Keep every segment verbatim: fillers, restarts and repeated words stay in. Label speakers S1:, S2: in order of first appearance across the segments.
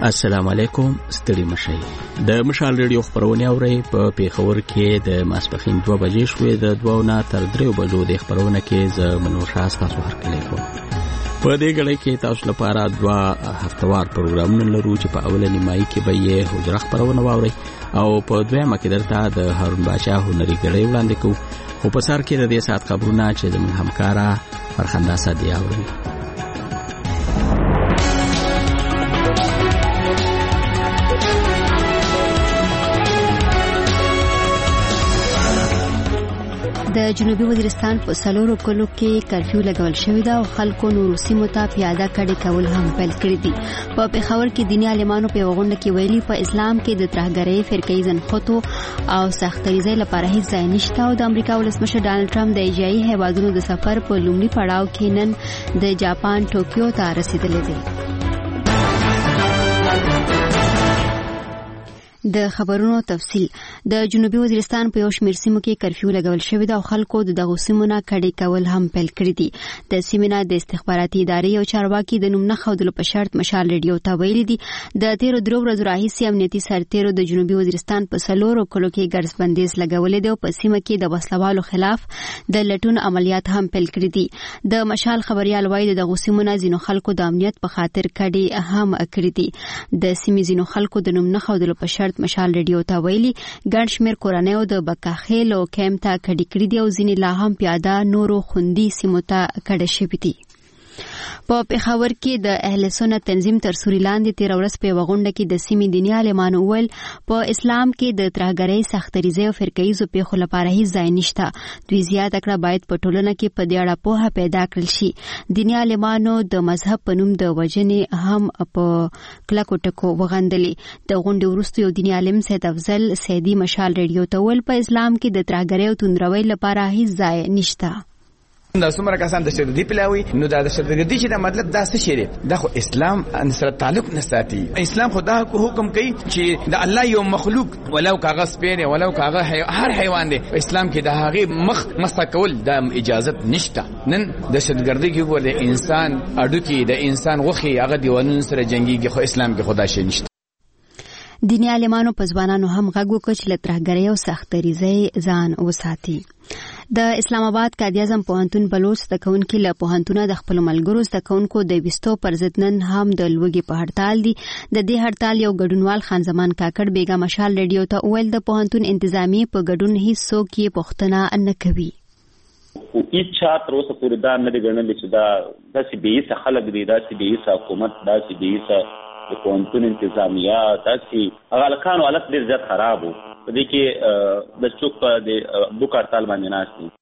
S1: السلام علیکم، ستړي مشئ. د مشال ریډیو خبرونه اورئ. په پیښور کې د ماسپښین دوه بجې شوې، د دوه نه تر درې بجو د خبرونه کې ز منوشا تاسو هرکلی کوم. په دې غړي کې تاسو لپاره دوه هفتوار پروګرامونه لرو چې په اوله نیمایي کې به یې حجره خبرونه واورئ او په دویمه کې درته د هارون باشا هنري غړي وړاندې کوو. خو په سر کې د دې ساعت خبرونه چې زموږ همکارا فرخنده صدیق اوري.
S2: د جنوبي وزیرستان په سلورو کلو کې کرفیو لګول شوی دا او خلکو نورو سیمو ته پیاده کړي کول هم پیل کړی دي. په پیښور کې دیني عالمانو په غونډه کې ویلي په اسلام کې د ترهګرۍ فرقې ځنخوتو او سختریزۍ لپاره هیڅ ځای نشته او د امریکا ولسمشر ډانلډ ټرمپ د ایجایي هیوادونو د سفر په لومړي پړاو کې نن د جاپان ټوکیو ته رسیدلی دی. د خبرونو تفصیل. د جنوبي وزیرستان په یو شمېر سیمو کې کرفیو لګول شوی دا او خلکو د دغو سیمو نه کډې کول هم پیل کړي دي. د سیمې نه د استخباراتي ادارې او چارواکي د نوم نه ښودلو په شرط مشال ریډیو ته ویلي دي د تیرو درو ورځو راهیسې امنیتي سرتیرو د جنوبي وزیرستان په څلورو کلو کې ګرځ بندیز لګولې دی او په سیمه کې د وسلوالو خلاف د لټون عملیات هم پیل کړي دي. د مشال خبريال وایي د دغو سیمو نه ځینو خلکو د امنیت په خاطر کډې هم کړي دي. د سیمې ځینو خلکو د نوم نه ښودلو په شرط مشال ریډیو ته ویلي ګڼ شمېر کورنیو د بکاخیل او کیمپ ته کډې کړي دي او ځینې لا هم پیاده نورو خوندي سیمو ته کډه شوي دي. په پیښور کې د اهل سنت تنظیم تر سوري لاندې تیر ورځ په وغونډه کې د سیمې دیني عالمانو ول په اسلام کې د ترهګرۍ سختریزۍ او فرقه‌ایزو پیښو لپاره هیڅ ځای نشته. دوی زیاته کړه باید په ټولنه کې په دې اړه پوهه پیدا کړل شي. دیني عالمانو د مذهب په نوم د وجنې هم په کلکو ټکو وغندلې. د غونډې وروسته یو دیني عالم سید افضل سیدی مشال ریډیو ته ول په اسلام کې د ترهګرۍ او توندروۍ لپاره هیڅ ځای نشته.
S3: دا څومره کسان د شردي پلاوي نو دا د شردي چې دا مطلب دا څه شری دا خو اسلام سره تعلق نه ساتي. اسلام خدا کو حکم کوي چې د الله یو مخلوق ولو کاغذ پیره ولو کاغذ هر حیوان دی اسلام کې د هغه مخ مستقول د اجازت نشته. نن د شردګردي کې ګور د انسان اډو کې د انسان غوخي هغه دیوانونو سره جنگيږي خو اسلام کې خدا شي نشته.
S2: دیني عالمانو په ځوانانو هم غږ وکړ چې له ترهګرۍ او سختریزۍ ځان وساتي. د اسلام آباد قائد اعظم پوهنتون بلوچ زده کوونکي له پوهنتونه د خپلو ملګرو زده کوونکو د ویستو پر ضد نن هم د لوږې په هړتال دي. د دې هړتال یو ګډونوال خان زمان کاکړ بیګا مشال ریډیو ته وویل د پوهنتون انتظامی په ګډون هیڅوک یې پوښتنه نه کوي.
S4: هیڅ چا تر اوسه پورې دا نه دی ګڼلی چې دا داسې بېحیثه خلک دي، داسې بېحیثه حکومت، داسې بېحیثه د پوهنتون انتظامیه، داسې هغه هلکانو حالت ډېر زیات خراب و. په دې کې د څوک په د بوک هړتال باندې ناست دي.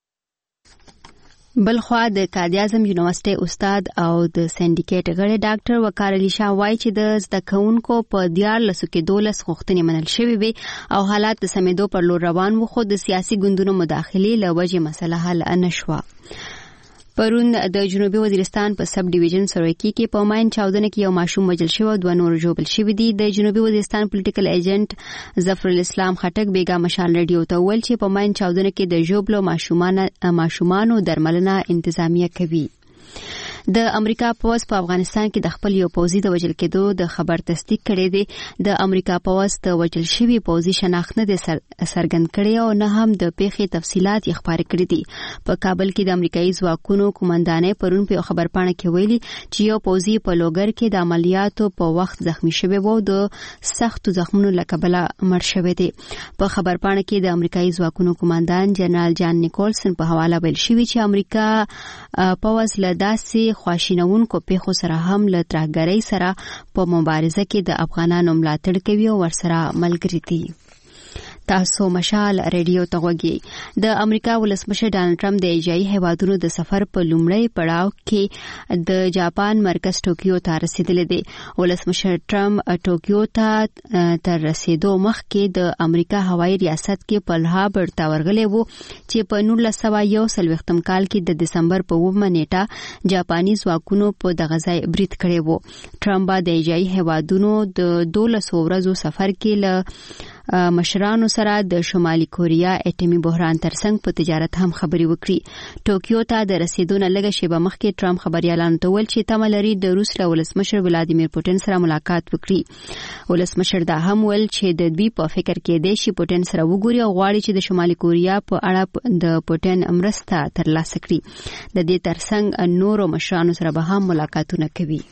S2: بلخوا د قائد اعظم یونیورسيټي استاد او د سندیکیټ غړی ډاکټر وقار علي شاه وایي چې د زده کوونکو په دیارلسو کې دولس غوښتنې منل شوې وي او حالات د سمېدو پر لور روان وو خو د سیاسي ګوندونو مداخلې له وجې مسله حل نه شوه. پرون د جنوبي وزیرستان په سب ډیویژن سروکی کې په ماین چاودنه کې یو ماشوم وژل شوی او دوه نور ژوبل شوي دي. د جنوبي وزیرستان پولیټیکل ایجنټ ظفر الاسلام خټک بیګا مشال ریډیو ته ویل چې په ماین چاودنه کې د ژوبلو ماشومانو ماشومانو درملنه انتظامیه کوي. د امریکا پوز په افغانستان کې د خپل یو پوزي د وژل کېدو د خبر تصدیق کړی دی. د امریکا پوز د وژل شوي پوزي شناخت نه دی څرګند کړی او نه هم د پیښې تفصیلات یې خپاره کړي دي. په کابل کې د امریکایي ځواکونو قومندانۍ پرون په خبرپاڼه کې ویلي چې یو پوزي په لوګر کې د عملیاتو په وخت زخمی شوی و او د سختو زخمونو له کبله مړ شوی دی. په خبرپاڼه کې د امریکایي ځواکونو قومندان جنرال جان نیکولسن په حواله ویل شوی چې امریکا پوز له داسې خواشینونکو پیښو سره هم له ترهګرۍ سره په مبارزه کې د افغانانو ملاتړ کوي او ورسره ملګري دي. تاسو مشال ریډیو ته وګورئ. د امریکا ولسمشر ډانلډ ټرمپ د ایجایي هیوادونو د سفر په لومړی پړاو کې د جاپان مرکز ټوکیو ته رسیدلی دی. ولسمشر ټرمپ ټوکیو ته تر رسیدو مخکې د امریکا هوایي ریاست کې په لهابر ته ورغلی و چې په نولس سوه یو څلوېښتم کال کې د دسمبر په اوومه نیټه جاپاني ځواکونو په دغه ځای برید کړی و. ټرمپ د ایجایي هیوادونو د دولسو ورځو سفر کې له مشرانو سره د شمالي کوریا اټومي بحران ترڅنګ په تجارت هم خبري وکړي. ټوکیو ته د رسیدو نه لږه شیبه مخکې ټرمپ خبريالانو ته ویل چې تمه لري د روس له ولسمشر ولادیمیر پوتین سره ملاقات وکړي. ولسمشر دا هم ویل چې د دوی په فکر کې دی چې پوتین سره وګوري او غواړي چې د شمالي کوریا په اړه د پوتین مرسته ترلاسه کړي. د دې ترڅنګ نورو مشرانو سره به هم ملاقاتونه کوي.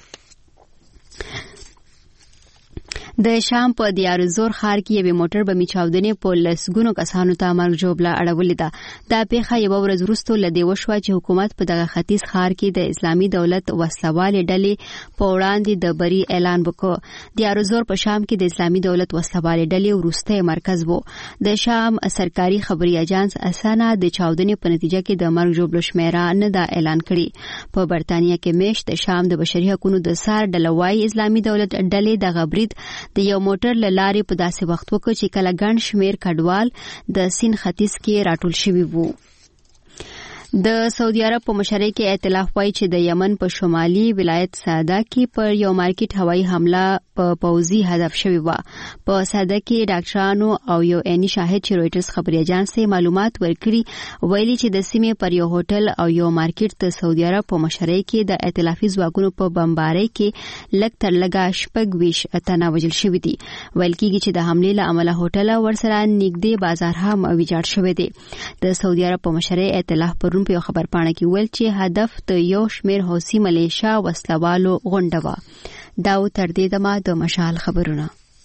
S2: د شام په دیار زور ښار کې یوه موټر بمي چاودنې په لسګونو کسانو ته مرګ ژوبله اړولې ده. دا پیښه یوه ورځ وروسته له دې وشوه چې حکومت په دغه ختیځ ښار کې د اسلامي دولت وسلوالې ډلې په وړاندې د بری اعلان وکړ. دیار زور په شام کې د اسلامي دولت وسلوالې ډلې وروستی مرکز و. د شام سرکاري خبري اژانس اسانا د چاودنې په نتیجه کې د مرګ ژوبلو شمیره نه دا اعلان کړي. په برتانیا کې میشت د شام د بشري حقوقو د سار ډلوای اسلامي دولت ډلې د غبرید د یو موټر له لارې په داسې وخت وکړ چې کله ګڼ شمیر کډوال د سین ختیځ کې راټول شوي وو. د سعودي عرب په مشرۍ کې ائتلاف وایي چې د یمن په شمالي ولایت سعده کې پر یو مارکیټ هوایي حمله په پوځي هدف شوی و. په سعده کې ډاکټرانو او یو عیني شاهد چې رويټرز خبري اژانس ته معلومات ورکړي ویلي چې د سیمې پر یو هوټل او یو مارکیټ د سعودي عرب په مشرۍ کې د ائتلافي ځواکونو په بمبارۍ کې لږ تر لږه شپږ ویش تنه وژل شوي دي. ویل کېږي چې د حملې له امله هوټل ورسره نږدې بازار هم ویجاړ شوی دی. د سعودي عرب په مشرۍ ائتلاف پرون په خبر پاڼه کې ویل چې هدف د یو شمیر حوثي ملیشیا وسلوالو غونډه و. دا تر دې دمه د مشال خبرونه.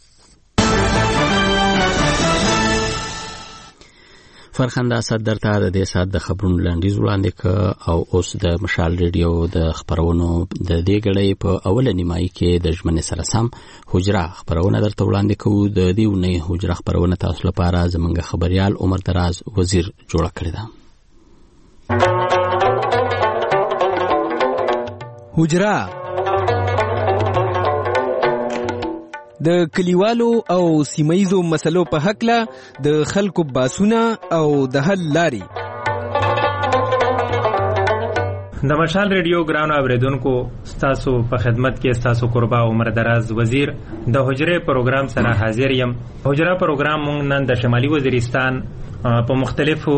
S1: فرخنده اسد درته د دې سات د خبرونو لاندیز وړاندې ک او اوس د مشال ریډیو د خبرونو د دې غړې په اوله نیمایي کې د ژمنې سره سم حجره خبرونه درته وړاندې کوو. د دې ونې حجره خبرونه تاسو لپاره زمونږ خبريال عمر دراز وزیر جوړ کړی دی.
S5: حجره د کلیوالو او سیمایزو مسلو په حق له د خلکو باسونه او د حل لاري.
S6: د مشال ریډیو ګرانو اوریدونکو ستاسو په خدمت کې ستاسو قربا عمر دراز وزیر د حجره پروګرام سره حاضر یم. حجره پروګرام مونږ نن د شمالي وزیرستان په مختلفو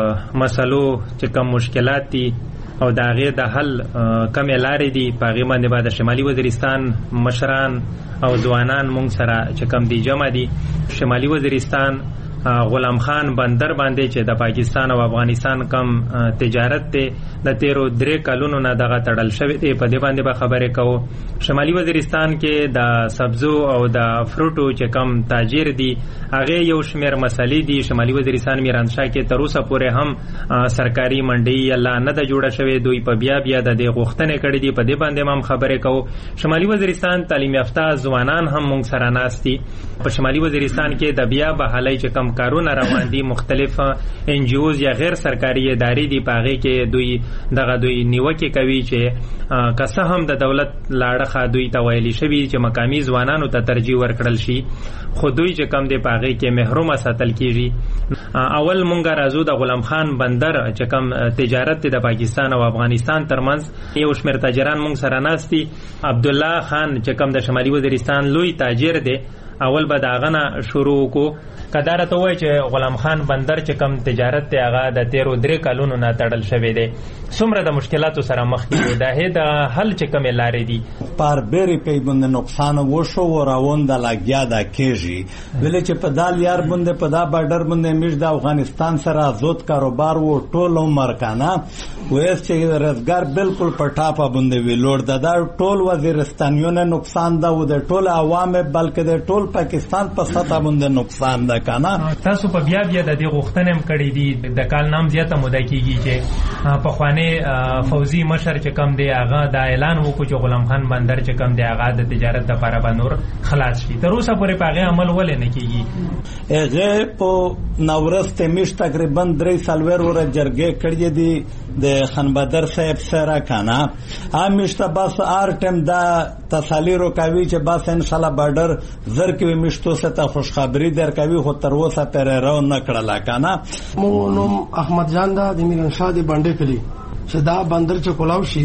S6: مسلو چې کوم مشکلات دي او د هغې د حل کمې لارې دي په هغې باندې به د شمالي وزیرستان مشران او ځوانان مونږ سره چې کوم دي جمع دي. شمالي وزیرستان غلام خان بندر باندې چې د پاکستان او افغانستان کم تجارت ته د تیرو درې کلونو نه دغه تړل شوی دی په دې باندې به خبرې کوو. شمالي وزیرستان کې د سبزو او د فروټو چې کم تاجر دي هغه یو شمیر مسلې دي. شمالي وزیرستان میرانشاه کې تر اوسه پورې هم سرکاري منډي الله نه د جوړه شوی دوی په بیا بیا د دې غوښتنې کړې دي په دې باندې هم خبرې کوو. شمالي وزیرستان تعلیم یافته ځوانان هم مونږ سره ناست دي. په شمالي وزیرستان کې د بیا بحالۍ چې کم کارونه روان دي مختلف ان جی اوز یا غیر سرکاري ادارې دي په هغې کې دوی دغه دوی نیوکې کوي چې که څه هم د دولت له اړخه دوی ته ویلي شوي چې مقامي ځوانانو ته ترجیح ورکړل شي خو دوی چې کم دی په هغې کې محرومه ساتل کېږي. اول مونږ راځو د غلام خان بندر چې کم تجارت دی د پاکستان او افغانستان ترمنځ یو شمېر تاجران مونږ سره ناست دي. عبدالله خان چې کم د شمالي وزیرستان لوی تاجر دی اول به د هغه نه شروع وکړو. که دا راته ووایي چې غلام خان بندر چې کم تجارت دی هغه د تیرو درې کلونو نه تړل شوی دی څومره د مشکلاتو سره مخ کېږي د هغې د حل چې کومې لارې دي؟
S7: پاربرې پې باندې نقصان وشو و راونده لګیا دا کېږي ولې چې په دا لیار باندې په دا بارډر باندې موږ د افغانستان سره ازود کاروبار و ټول عمر کنه وایي چې روزګار بالکل په ټاپه باندې وي لوړ ده. دا ټول وزیرستانیونه نقصان ده او د ټول عوام بلکې د ټول پاکستان په سطح باندې نقصان ده کنه.
S6: تاسو په بیا بیا د دې غوښتنې هم کړې دي د کال نام زیاته موده کېږي چې پخوانی فوزي مشر چې کم دی هغه دا اعلان وکړو چې غلام خان بندر چې کم دی هغه د تجارت دپاره به نور خلاص شي. تر اوسه پورې په هغې عمل ولې نه کېږي؟
S7: هغې په نورسته میاشت تقریبا درې څلوېښت وره جرګې کړې دي د خانبدر صاحب سره کنه. هم میشته بس هر ټایم دا تسلي روکوي چې بس انشاءالله بارډر زر کې میشتو ته خوشخبري درکوي خو تر اوسه پرې رو نه کړله کنه.
S8: مونږ نوم احمد جان دا د میرانشاه د بانډې کلي چې دا بندر چې کولاو شي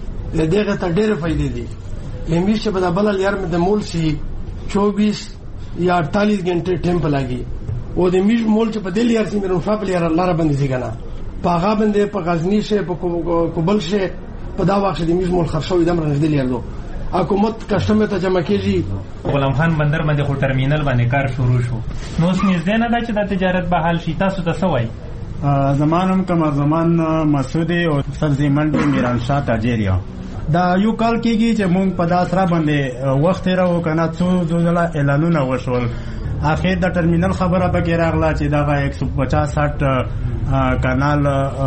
S8: د دغه ته ډېرې فایدې دي. لمیش چې په دا بله لیار مې د مول سي چوبیس یا اڑتالیس گھنٹے ټیم په لاګي او د میش مول چې په دې لار سي میرون شاپ لار لار باندې ځي کنه په هغه باندې په غزنی شه په کوبل شه په دا وخت د میش مول خرڅوي د مرنځ دی لرلو حکومت کسٹمر ته جمع کیږي.
S6: غلام خان بندر باندې خو ټرمینل باندې کار شروع شو نو اوس نږدې نه ده چې د تجارت به حال شي. تاسو ته څه وایي؟
S9: زمانم کما زمان مسعودی او سبزی منډي میران شاه تاجریا دا یو کال کېږي چې مونږ په داسره باندې وخت راو کنه څو ځله اعلانونه وشول. اخر د ټرمینل خبره به راغله چې دا ایک سو پچاس ساٹھ کانال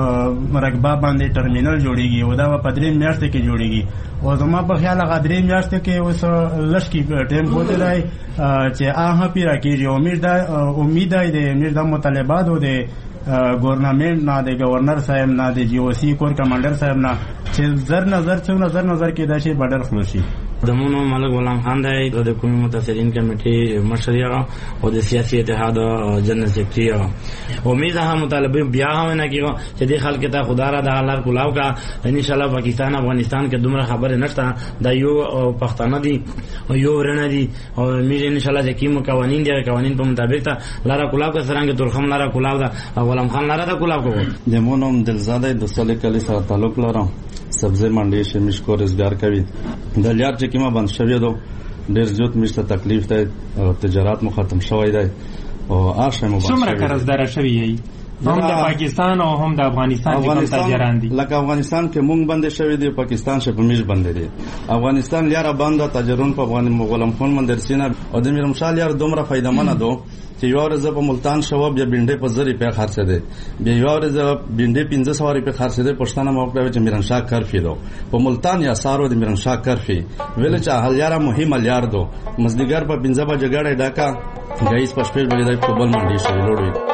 S9: مرکبه باندې ټرمینل جوړیږي او دا په درې میاشتې کې جوړیږي او زما په خیال هغه درې میاشتې کې اوس لشکي ټیم پوت دی چې هغه پیرا کېږي. امید ده امید ده امید د مطالبات او د گورنمنٹ نه د گورنر صاحب نه د جی او سی کور کمانډر صاحب نه چې زر نظر څو نظر نظر کې دا شی بډر خلوشي.
S10: دمونو ملک غلام خان دی د قومي متاثرین کمیټې مشر او د سیاسي اتحاد جنرال سیکرټری. امید ده مطالبه بیا هم نه کیږي چې د خلک ته خدا را د حالات کولاو کا ان شاء الله پاکستان افغانستان کې دومره خبره نشته دا یو پښتانه دي یو ورنه دي او امید ان شاء الله چې کیمو قوانین دي قوانین په مطابق ته لاره کولاو کا سرانګه ترخم لاره کولاو دا غلام خان لاره دا کولاو کو.
S11: دمونو دلزاده د سولې کلی سره تعلق لرم. سبزی منډي شه مشکو روزګار کوي د لیار چې کیما بند شوی دو ډیر زیات مشته تکلیف دی او تجارت مو ختم شوی دی او آشه مو
S6: څومره قرضدار شوی یی هم د پاکستان او هم د افغانستان کې کوم تاجران دي
S11: لکه افغانستان کې مونږ باندې شوی دی پاکستان شه په میش باندې دی. افغانستان لیار باندې تاجرون په افغان مغولم خون من درسینه او د میرم شال یار دومره فائدہ منه دو چې یو ورځ په ملتان شو بیا بینډې په زری په خرڅه ده بیا یو ورځ بینډې پنځه سو روپے خرڅه ده پښتانه موقع چې میران شاه کارفي دو په ملتان یا سارو د میران شاه کارفي ویل چې هلیاره مهم مليار دو مزدګر په پنځه بجې ګړې ډاکا غیس پښپېل بلې د کوبل منډي شوی لوړوي.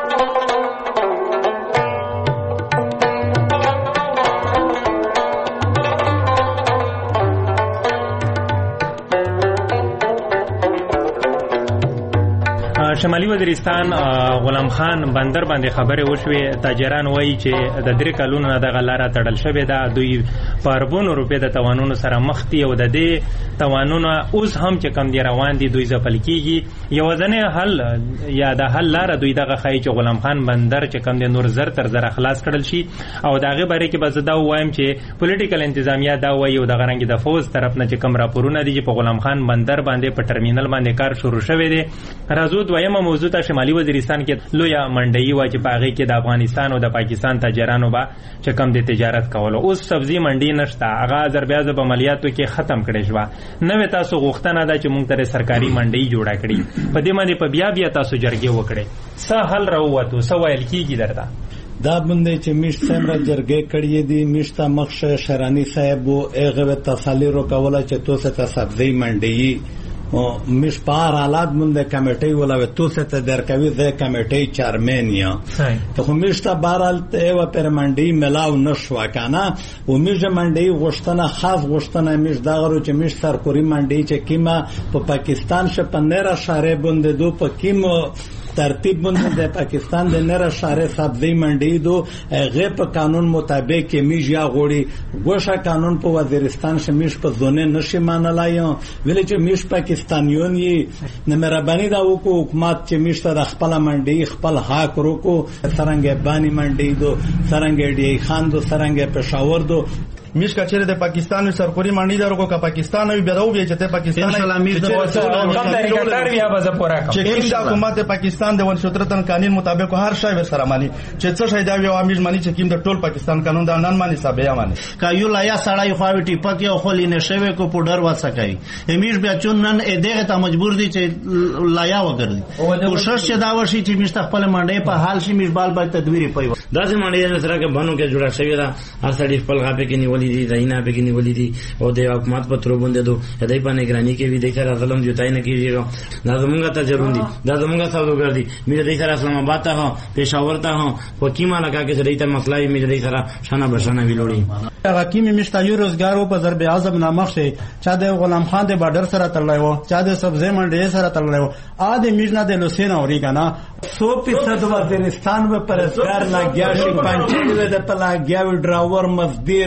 S6: شمالي وزیرستان غلام خان بندر باندې خبره وشوه. تاجران وایي چې د درې کلونو نه د غلاره تړل شوې ده. دوی په اربونو روپې د توانونو سره مخ دي او د دې توانونه اوس هم چې کم دي روان دي دوی ځپل کیږي. یو ځنه حل یا د حل لار دوی دغه خای چې غلام خان بندر چې کم دي نور زر تر زر خلاص کړل شي او دغه باره کې بس دا وایم چې پولیټیکل انتظامیه دا وایي او دغه رنګ د فوز طرف نه چې کم راپورونه دي چې په غلام خان بندر باندې په ټرمینل باندې کار شروع شوی دی. راځو دویمه موضوع ته شمالي وزیرستان کې لویا منډي و چې پاغي کې د افغانستان او د پاکستان تاجرانو با چې کم د تجارت کولو. اوس سبزی منډي نشته هغه ازربایجان په عملیاتو کې ختم کړي شو. نو تاسو غوښتنه ده چې مونږ ته سرکاري منډي جوړه کړي په دې باندې په بیا بیا تاسو جرګې وکړي څه حل راووتو څه ویل کیږي درته
S7: دا باندې چې میش څومره جرګې کړې دي میشته مخشه شرانی صاحب او هغه تسلی رو کوله چې تاسو ته سبزی منډي مش پار حالات منده کمیټي ولا تو ست درکوي د کمیټي چیرمن یا ته خو مشته بارال ته و پر منډي ملاو نشو کنه او میش منډي غشتنه خاص غشتنه میش دا غرو چې میش سرکوري منډي چې کیما په پاکستان ش پنځه شهر بوند دو په کیم ترتیب باندې د پاکستان د نره شهر سبزی منډي دو غیر په قانون مطابق کې میش یا غوړي غوښه قانون په وزیرستان ش میش په زونه نشي مانلای ویل چې میش پاکستانیون یې نمربانی دا وکړو حکومت چې میش ته خپل منډي خپل حق روکو سرنګ بانی منډي دو سرنګ ډي خان دو سرنګ پېښور دو
S12: میش کچره د پاکستان سرکوري منډي درکو کا پاکستان وي بیرو به چې پاکستان
S6: ان شاء الله میش د کوم طریقې کار بیا به پورا کوم
S12: چې کوم حکومت پاکستان د ونشترتن قانون مطابق هر شای سره مانی چې څه شای دا وی امیش مانی چې کوم د ټول پاکستان قانون دا نن مانی صاحب یا مانی
S13: کایو لایا سړی خو وی ټیپک یو خلی نشوي کو پودر وسکای امیش بیا چون نن دغه ته مجبور دي چې لایا وګرځي کوشش چې دا وشي چې میش خپل منډي په حال شي میش بال باید تدویر پي
S10: دا چې منډي سره کې بنو کې جوړه شوی دا اصلي خپل غاپه کې نیولې دي دینه به کې نیولې دي او د حکومت په تر باندې دو هداي په نگراني کې وی د خیر ظلم جوتای نه کیږي دا زمونږ ته ضروري دي دا زمونږ سوداګر دي مې د خیر اسلام آباد ته هو پېښور ته هو حکیمه لگا کې زړی ته مسله یې مې د سره شانه بشانه ویلوړي
S9: حکیمي مشتایو روزګارو په ضرب اعظم نامخ شي چا د غلام خان د بارډر سره تړلای وو چا د سبزی منډي سره تړلای وو ا د میژنا د لوسین اوري کنه
S7: سو فیصد وزیرستان به پرسکار لاګیا شي پنځه د پلاګیا ډراور مزدور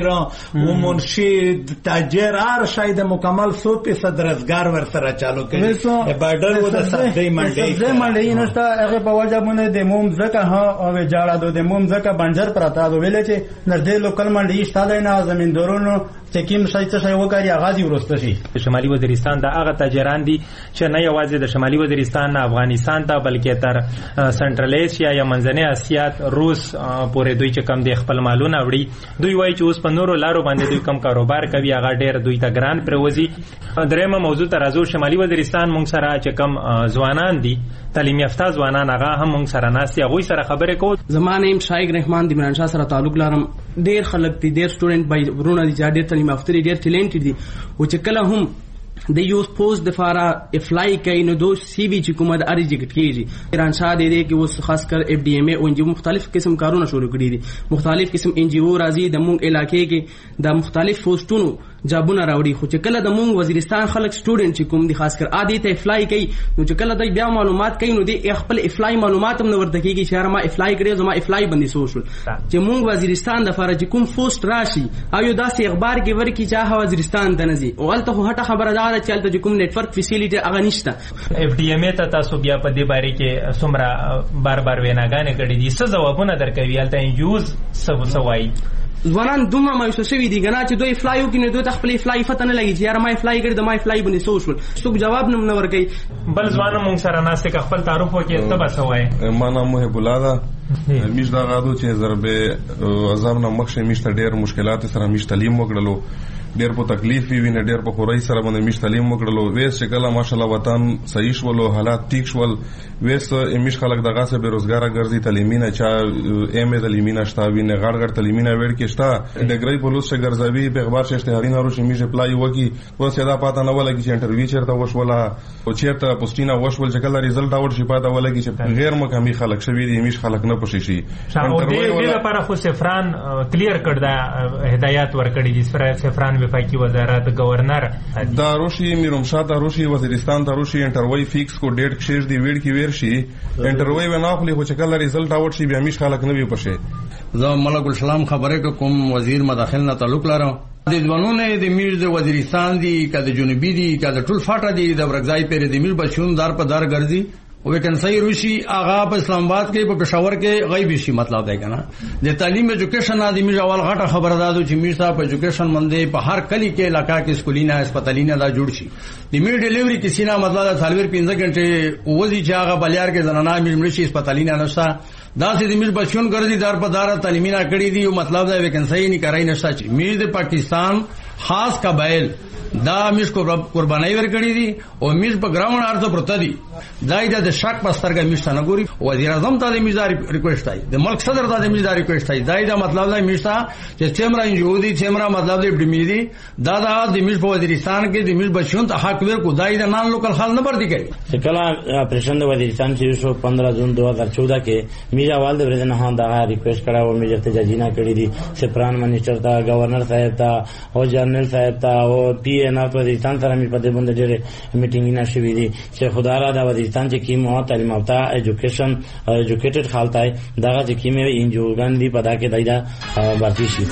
S7: و منشي تاجر هر شای د مکمل સો فیصد روزګار ورسره چالو کړي بارډر و د سبزی منډي
S9: سبزی منډي نشته هغه په وجه باندې د موم زکه ها او جاړه د موم زکه بنجر پراته د ویل چې نږدې لوکل منډي شته نه زمیندورونو چې کوم شای څه شای وکړي هغه دی ورسته شي.
S6: شمالي وزیرستان د هغه تاجران دي چې نه یوازې د شمالي وزیرستان نه افغانستان ته بلکې تر سنټرل ایشیا یا منځنۍ اسیا روس پورې دوی چې کم د خپل مالونه وړي دوی وایي چې اوس په نورو لارو باندې دوی کم کاروبار کوي هغه ډېر دوی ته ګران پروزي. درېمه موضوع ته راځو شمالي وزیرستان مونږ سره چې کم ځوانان دي تعلیم یافته ځوانان هغه هم مونږ سره ناستي هغوی سره خبرې کوو.
S14: زما نیم شایق رحمان د عمران شاه سره تعلق لرم. ډېر خلک دي ډېر سټوډنټ بای ورونه دي چې ډېر تعلیم یافته دي ډېر ټیلنټډ دي او چې کله هم د یو پوسټ د فارا افلای کوي نو دو سی وی چې کومه د ریجیکټ کیږي. عمران شاه دې دې کې اوس خاص کر اف ډی ایم ای او ان جی او مختلف قسم کارونه شروع کړي دي. مختلف قسم ان جی او راځي د مونږ علاقې کې د مختلف پوسټونو جابونه راوړي خو چې کله د مونږ وزیرستان خلک سټوډنټ چې کوم دي خاص کر عادي ته افلای کوي نو چې کله د بیا معلومات کوي نو د خپل افلای معلومات هم ورته کیږي چې ما افلای کړی زما افلای باندې سوشل چې مونږ وزیرستان د فارج کوم پوسټ راشي او یو داسې اخبار کې ورکی چې وزیرستان ته نزي او الته هټه خبره ده چې الته کوم نتورک فیسیلیټي هغه نشته. اف ډی ایم ای ته تاسو بیا په دې باره کې څومره بار بار ویناګانې کړې دي څه ځوابونه درکوي الته انجوز څه څه وایي؟ ځوانان دومره مایوسه شوي دي ګناه چې دوی فلای وکړي نو دوی ته خپل فلای فتح نه لګي چې یاره ما فلای کړی د ما فلای باندې څه وشول څوک جواب نه ورکوي. بل ځوان مونږ سره ناست که خپل تعارف وکړي ته به څه وایي؟
S15: ما نام محب الله ده میش دا غادو چې ضربه عذاب نه مخشه میش ته ډېر مشکلات سره میش تعلیم وکړلو ډېر په تکلیف وی نه ډېر په خوري سره باندې میش تعلیم وکړلو وېس چې کله ماشاءالله وطن صحیح شول حالات ټیک شول وېس میش خلک دغه سه بیروزګار ګرځي تعلیمي نه چا ایم ای تعلیمي نشتا وینه غړ غړ تعلیمي نه وړ کې شتا د ګری پولیس څخه ګرځوي په اخبار چې اشتهاري نه روشي میش اپلای وکي اوس یدا پاته نه ولګي چې انټرویو چیرته وشولا او چیرته پوسټینا وشول چې کله ریزلټ اور شي پاته ولګي چې غیر مقامی خلک شوی دي میش خلک نه پوښي شي.
S6: او دې لپاره خو سفران کلیر کړ دا هدایت ورکړي دي سفران وفاقي وزارت گورنر
S15: دا روشي میروم شاه دا روشي وزیرستان ته روشي انټرویو فیکس کو ډیټ کښیر دی ویډ کی ویر شي انټرویو وناخلی خو چې کله ریزلټ اور شي بیا میش خلک نه وي پښه.
S16: زه ملک السلام خبره کوم وزیر مداخل نه تعلق لرم. د ځوانونو د میر د وزیرستان دی کده جنوبي دی کده ټول فاټه دی د ورګځای پر د میر بچون دار په دار ګرځي او ویکنسی روشي آغا په اسلام آباد کې په پېښور کې غیبی شي مطلب دی کنه د تعلیم ایجوکیشن ادي میر اول غټه خبره ده چې میر صاحب ایجوکیشن باندې په هر کلی کې علاقہ کې سکولینا هسپتالینه دا جوړ شي د میر ډیلیوري کې سینا مطلب د سالویر پنځه غنټه وځي چې هغه بلیار کې زنانه میر مرشي هسپتالینه نشته دا چې د میر بچون ګرځي دار په دار تعلیمینه کړی دی او مطلب دا ویکنسی نه کرای نشته چې میر د پاکستان خاص قبایل دا میش کو قربانای ورکړي دي او میش په ګراوند ارزه پروت دي دای د شک پسترګه میش نه ګوري وزیر اعظم ته د میزاري ریکوست آی د ملک صدر ته د میزاري ریکوست آی دای دا مطلب دا میش چې چمرا انجودي چمرا مطلب د ډمیدي دا دا د میش په وزیرستان کې د میش بچون ته حق ور کو دای د نان لوکل حال نه پردي کوي
S10: چې کله اپریشن د وزیرستان چې شو پندرہ جون دو ہزار چودہ کې میرا والد ورنه ها دا ریکوست کړه او میجر ته ججینا کړی دي سپران منسٹر تا گورنر صاحب تا او جنرال صاحب تا او پی ان په وزیرستان سره مې په دې باندې ډېر میټینګ نه شوې دي چې خدای را دا وزیرستان چې کیم او تعلیم یافته ایجوکیشن ایجوکیټډ حالتای دغه چې کیم انجوګان دی پدا کې دایدا بارتي شي.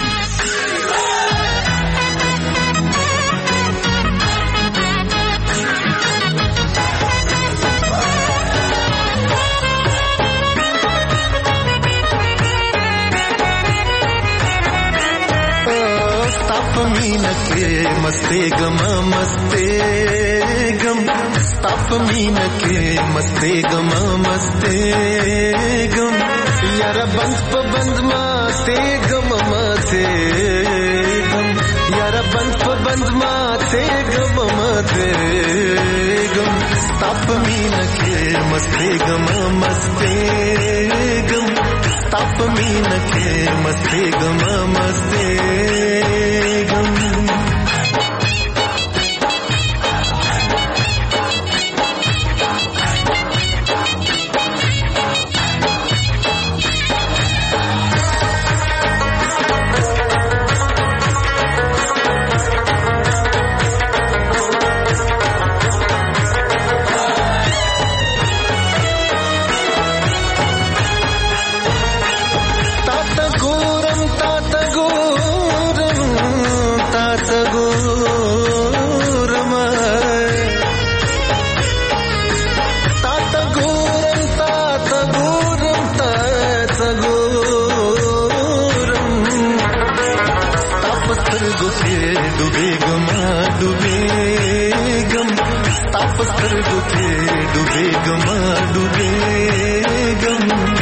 S17: मस्ते गम मस्ते गम ताप मीन के मस्ते गम मस्ते गम यार बंद प बंद माते गम माते गम यार बंद प बंद माते गम माते गम ताप मीन के मस्ते गम मस्ते गम ताप मीन के मस्ते गम मस्ते गम سترګو کې ډوبېږم ډوبېږم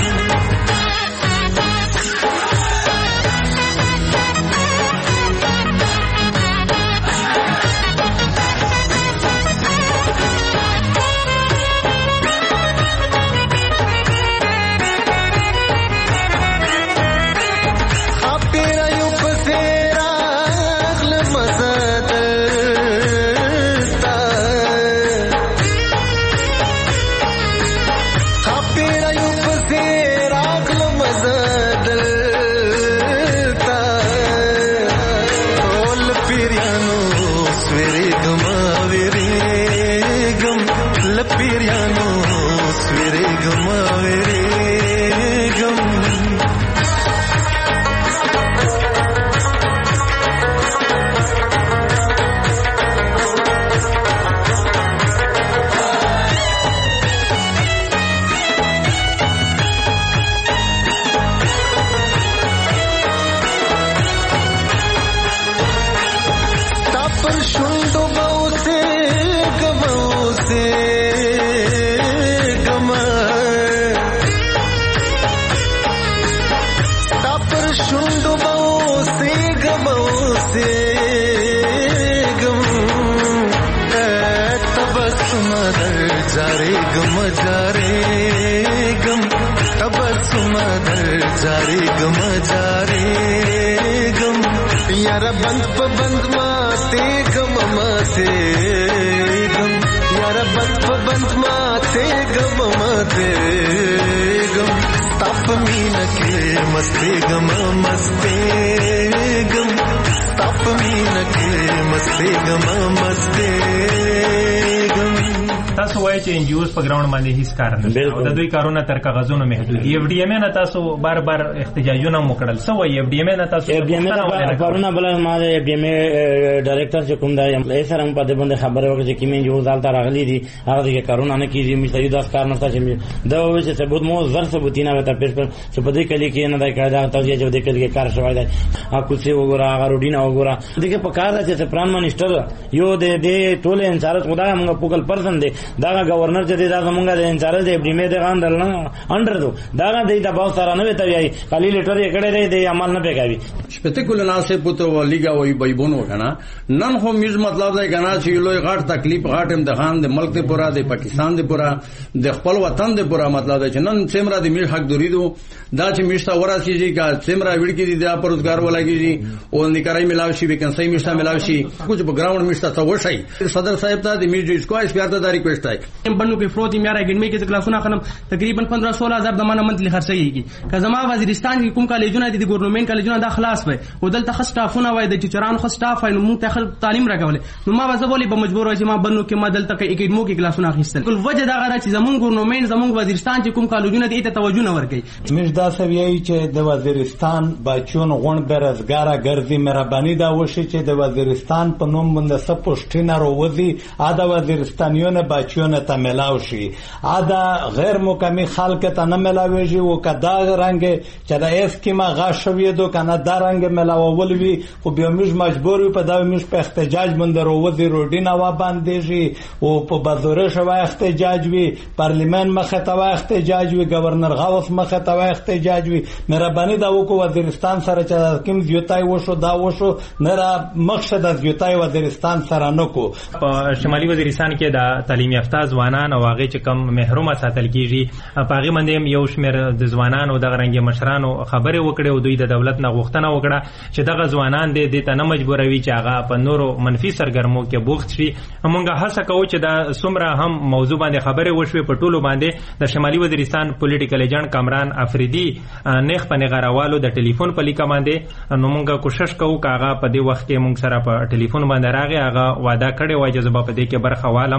S6: تاسو وایئ چې ان جی اوز په ګراوند باندې هیڅ کار نه کوي او د دوی کارونه تر کاغذونو محدود دي. اف ډي ایم نه تاسو بار بار احتجاجونه وکړل سو وایي اف ډي ایم نه تاسو
S10: اف ډي ایم کارونه بل ما د اف ډي ایم ډایریکټر چې کوم دا یم سره هم په دې باندې خبره وکړه چې کیمین جو ځال تر راغلي دي هغه د کارونه نه کیږي مې سید داس کار نه تاسو دا وایي چې ثبوت مو زر ثبوتینه وته پیش پر چې په دې کلی کې نه دا کړه تاسو چې دې کلی کې کار شوی دی اكو څه وګوره هغه روډینه وګوره دغه په کار چې پران منسٹر یو د دې ټول انچارج خدای موږ پوکل پرسن دی دا گورنر چې دا زمونږ د انچارج دی اف ډي ایم د غاندل نه انډر دو دا د دې د باو سره نه وته وی خالي لیټر یې کړه دی د عمل نه پیګاوي
S16: شپته کول نه سه پته ولیګا وای بایبونو کنه نن خو میز مطلب دی کنه چې لوی غاټ تکلیف غاټ امتحان د ملک ته پورا د پاکستان د پورا د خپل وطن د پورا مطلب دی چې نن سیمرا د میل حق دوریدو دا چې میشتا وراسیږي کا سیمرا وړکی دي دا پروزګار ولګي او نکارای ملاوي شي وکنسي میشتا ملاوي شي کچھ ګراوند میشتا څو شي صدر صاحب ته د میز اسکو اسپیار ته دا ریکوست ہے
S14: بنو کې فروت میرا ګډمه کې کلاسونه خنم تقریبا پندرہ سولہ هزار د منه منتلی خرڅيږي که زما وزیرستان کې کوم کالجونه دي د ګورنمنت کالجونه دا خلاص وي او دلته خاص سټافونه وای د ټیچرانو خاص سټاف وای نو موږ ته خل تعلیم راکول نو ما وځولې په مجبور وای چې ما بنو کې ما دلته کې اکیډمو کې کلاسونه اخیستل کل وجه دا غره چې زمون ګورنمنت زمون وزیرستان چې کوم کالجونه دي ته توجه نه ورکړي
S7: مش دا سوي چې د وزیرستان بچون غون برزګارا ګرځي مهرباني دا وشي چې د وزیرستان په نوم باندې سپوشټینه روزي ادا وزیرستانیونه بچونه ته ملاو شي ادا غیر مکمل خلک ته نه ملاويږي او کدا رنګ چې دا اس کې ما غاښوي دو کنه دا رنګ ملاول وي خو به موږ مجبور یو په دا موږ په احتجاج باندې روزي روډینا و باندېږي او په بازار شو احتجاج وي پارلیمان مخه ته احتجاج وي گورنر غوث مخه ته احتجاج وي مهرباني دا وکړو وزیرستان سره چې کوم زیاتای وشو دا وشو نه را مقصد از زیاتای وزیرستان سره نکو
S6: په شمالي وزیرستان کې دا تعلیم یافته ځوانان او هغه چې کم محروم ساتل کیږي په هغه باندې یو شمېر د ځوانانو د غرنګي مشرانو خبره وکړه او دوی د دولت نه غوښتنه وکړه چې دغه ځوانان د دې ته نه مجبوروي چې هغه په نورو منفي سرګرمو کې بوخت شي موږ هڅه کوو چې دا څومره هم موضوع باندې خبره وشوي په ټولو باندې د شمالي وزیرستان پولیټیکل ایجنټ کامران افریدي نیخ په نغراوالو د ټلیفون په لیکه باندې نو موږ کوشش کوو چې هغه په دې وخت کې موږ سره په ټلیفون باندې راغی هغه وعده کړی وای چې زه په دې کې برخه والم.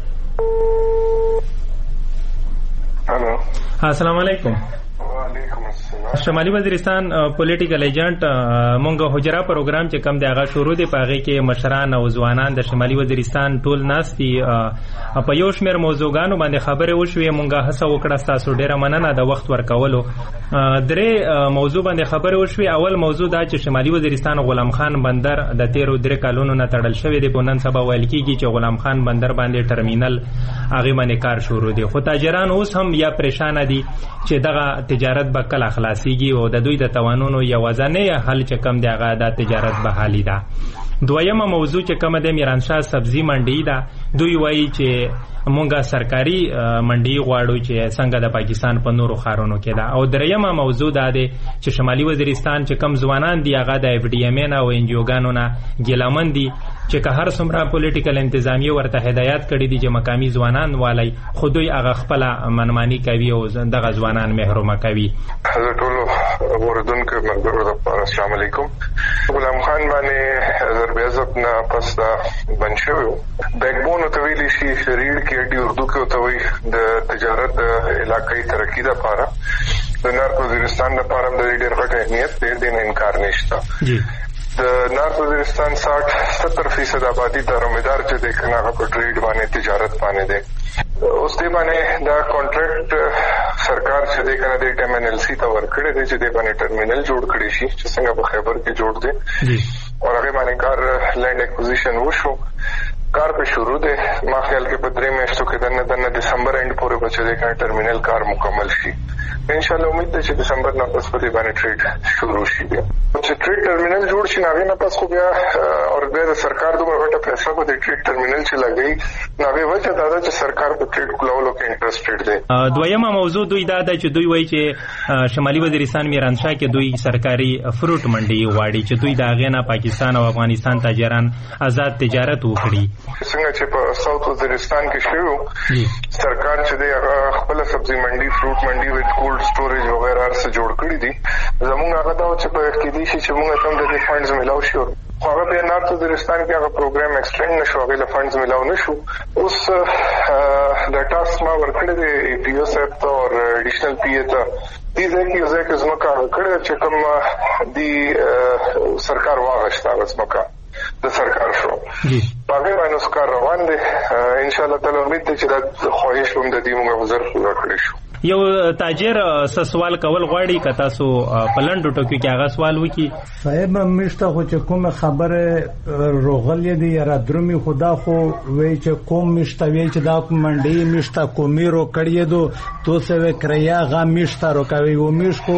S18: हेलो
S6: अस्सलाम वालेकुम.
S18: वालेकुम
S6: شمالي وزیرستان پولیټیکل ایجنټ مونږ حجرا پروګرام چې کم دی هغه شروع دی پاغه کې مشران او ځوانان د شمالي وزیرستان ټول ناستي په یو شمېر موضوعګانو باندې خبرې وشوې. مونږه هڅه وکړه تاسو ډیره مننه د وخت ورکولو. درې موضوع باندې خبرې وشوې. اول موضوع دا چې شمالي وزیرستان غلام خان بندر د تیرو درې کالونو نه تړل شوی دی. په نن سبا ویل کېږي چې غلام خان بندر باندې ټرمینل هغه باندې کار شروع دی، خو تاجران اوس هم یا پریشان دي چې دغه تجارت به کله خلاصيږي او د دوی د توانونو یوازینی حل چې کم دی هغه د تجارت بحالي ده. دویمه موضوع چې کومه د میرانشاه سبزی منډي ده. دوی وایي چې مونږه سرکاري منډي غواړو چې څنګه د پاکستان په نورو ښارونو کې ده. او دریمه موضوع ده چې شمالي وزیرستان چې کم ځوانان دي هغه د اف ډي ام ان او انجیوګانو نه ګیلمن دي چې که هر څومره پولیټیکل انتظامیه ورته هدایت کړي دي چې مقامي ځوانان والی خو دوی هغه خپله منماني کوي او دغه ځوانان محرومه کوي.
S18: زه ټولو اوریدونکو ملګرو لپاره السلام علیکم. غلام خان باندې ضرب نه پس دا بند شوی و. بیکبون ورته ویلی شي ریړ کې ډي اردو کې ورته وایي د تجارت علاقايي ترقي دپاره د نارت وزیرستان دپاره هم د دې ډېر غټ اهمیت دی، دې نه انکار نشته. د نارت وزیرستان ساٹھ ستر فیصد آبادی دارومدار چې دی که نه هغه په ټریډ باندې تجارت باندې دی. اوس دې باندې دا کانټریکټ سرکار چې دی که نه دی ټیم ان ایل سی ته ورکړی دی چې دې باندې ټرمینل جوړ کړی شي چې څنګه په خیبر کې جوړ دی او هغې باندې کار لینډ ایکوزیشن وشو. کار په شروع دی. ما خیال کې په درې میاشتو کې دنه دنه دسمبر اینډ پورې به چې دی که نه ټرمینل کار مکمل شي. انشاءالله امید ده چې دسمبر نه پس په دې باندې ټریډ شروع شي. بیا چې ټریډ ټرمینل جوړ شي نو هغې نه پس خو بیا اور بیا د سرکار دومره غټه پیسه په دې ټریډ ټرمینل چې لګوي نو هغې وجه دا ده چې سرکار په ټریډ کولو کې انټرسټډ دی.
S6: دویمه موضوع دوی دا ده چې دوی وایي چې شمالي وزیرستان میرانشاه کې دوی سرکاري فروټ منډي غواړي چې دوی د هغې نه پاکستان او افغانستان تاجران آزاد تجارت وکړي.
S18: څنګه چې په ساوث وزیرستان کې شوی سرکار چې دی هغه خپله سبزي منډي فروټ منډي ویت کولډ سټوریج وغیره هر څه جوړ کړي دي. زمونږ هغه دا و چې په کېدای شي چې مونږ ته هم د دې فنډز میلاو شي خو هغه بیا نارت وزیرستان کې هغه پروګرام ایکسټینډ نه شو، هغې له فنډز میلاو نه شو. اوس دا ټاسک ما ورکړی دی ای پي او صاحب ته او اډیشنل پي ای ته دې ځای کې یو ځای کې ځمکه هغه کړې ده چې کوم د سرکار واغشته هغه ځمکه د سرکار شو په هغې باندې اوس کار روان دی. انشاءالله تعالی امید دی چې دا خواهش به هم د دې مونږ ژر پوره کړی شو.
S6: یو تاجر څه سوال کول غواړي که تاسو په لنډو ټکو کې هغه سوال وکړي.
S7: صاحب میشته خو چې کومه خبره روغلې دي یا درومي خدا خو وی چې کوم میشته وی چې دا منډي میشته کومي رو کړی دو تو څه وکړیا غا میشته رو کوي و میش کو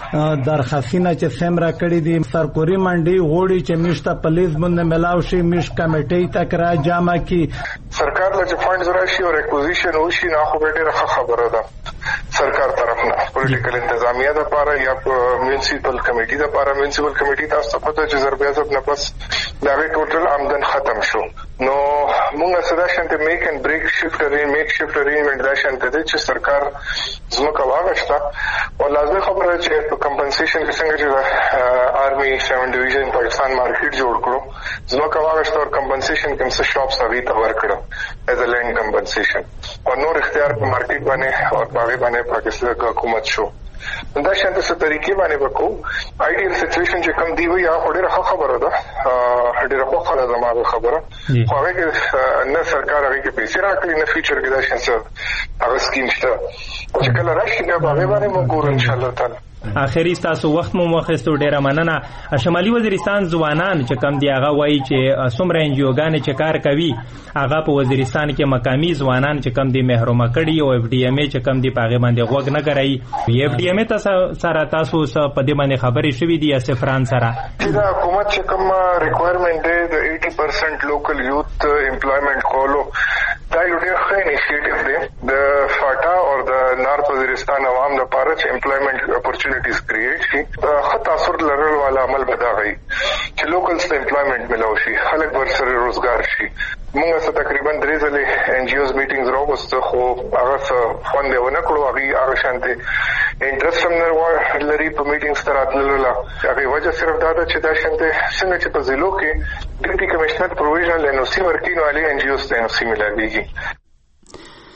S7: درخصینه چې سمرا کړی دي سرکوري منډي غوړي چې میشته پولیس باندې ملاو شي میش کمیټې تک را جامع کی
S18: سرکار له فنډز راشي او ریکوزیشن وشي نه خو ډېره خبره ده سرکار طرف نه پولیټیکل انتظامیه د پاره یا میونسپل کمیټي د پاره. میونسپل کمیټي تاسو ته پته چې ضرب اضافه نه پس دا ټوټل آمدن ختم شو نو موږ سره شانته میک اینڈ بریک شفت ارین میک شفت ارینجمنت دا شانته د چې سرکار زموږه واغښتا او لازمي خبره چې په کمپنسیشن کې څنګه چې آرمي سیون ډیویژن پاکستان مارکیټ جوړ کړو زموږه واغښتا او کمپنسیشن کوم څه شاپس اوی ته ورکړو ایز ا لینډ کمپنسیشن او نور اختیار په مارکیټ باندې او باغې باندې پاکستان حکومت شو. دا شانته څه طریقې باندې وکړو آیډیل سچویشن چې کم دی وي هغه ډېره ښه خبره ده ډېره ښه خبره ده زما خبره خو هغې کې نه سرکار هغې کې پیسې راکړي نه فیوچر کې دا شان څه هغه سکیم شته او چې کله راشي بیا به هغې باندې موږ ګورو انشاءالله تعالی.
S6: اخري تاسو وخت مو واخیستو ډیره مننه. شمالي وزیرستان ځوانان چې کم دی هغه وایي چې څومره انجیوګانې چې کار کوي هغه په وزیرستان کې مقامي ځوانان چې کم دی محرومه کړي او اف ډي ام ای چې کم دی په هغې باندې غوږ نه ګرایي. اف ډي ام ای سره تاسو په دې باندې خبرې شوي دي یا صفران سره
S18: چې د حکومت چې کوم ریکوایرمنټ دی د ایټي پرسنټ لوکل یوت امپلایمنټ کولو دا یو ډېر ښه انیشیټیو دی د فاټا او د نارت وزیرستان عوام لپاره چې امپلایمنټ اپورچونیټیز کریټ شي ښه تاثر لرلو والا عمل به دا وي چې لوکلز ته امپلایمنټ ملاو شي خلک ورسره روزګار شي. موږ څه تقریبا درې ځلې ان جی اوز میټینګز راوغوسته خو هغه څه خوند یې ونه کړو هغې هغه شانتې انټرسټ هم نه لري په میټینګز ته راتللو له هغې وجه صرف دا ده چې دا شانتې څنګه چې په ضلعو کې ډیپټي کمشنر پروویژنل این او سی ورکوي نو هلې ان جی اوز ته این او سی میلاویږي.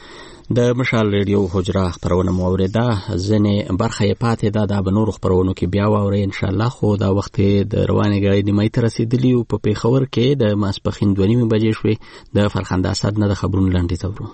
S1: د مشال ریډیو حجره خبرونه مو اوریده ځنې برخه یې پاتې ده د بنور خبرونو کې بیا واوري ان شاء الله خو دا وخت د روانې غړي نیمه تر رسیدلی او په پیښور کې د ماسپخین دوه نیمه بجې شوې د فرخنده اسد نه د خبرونو لاندې تورو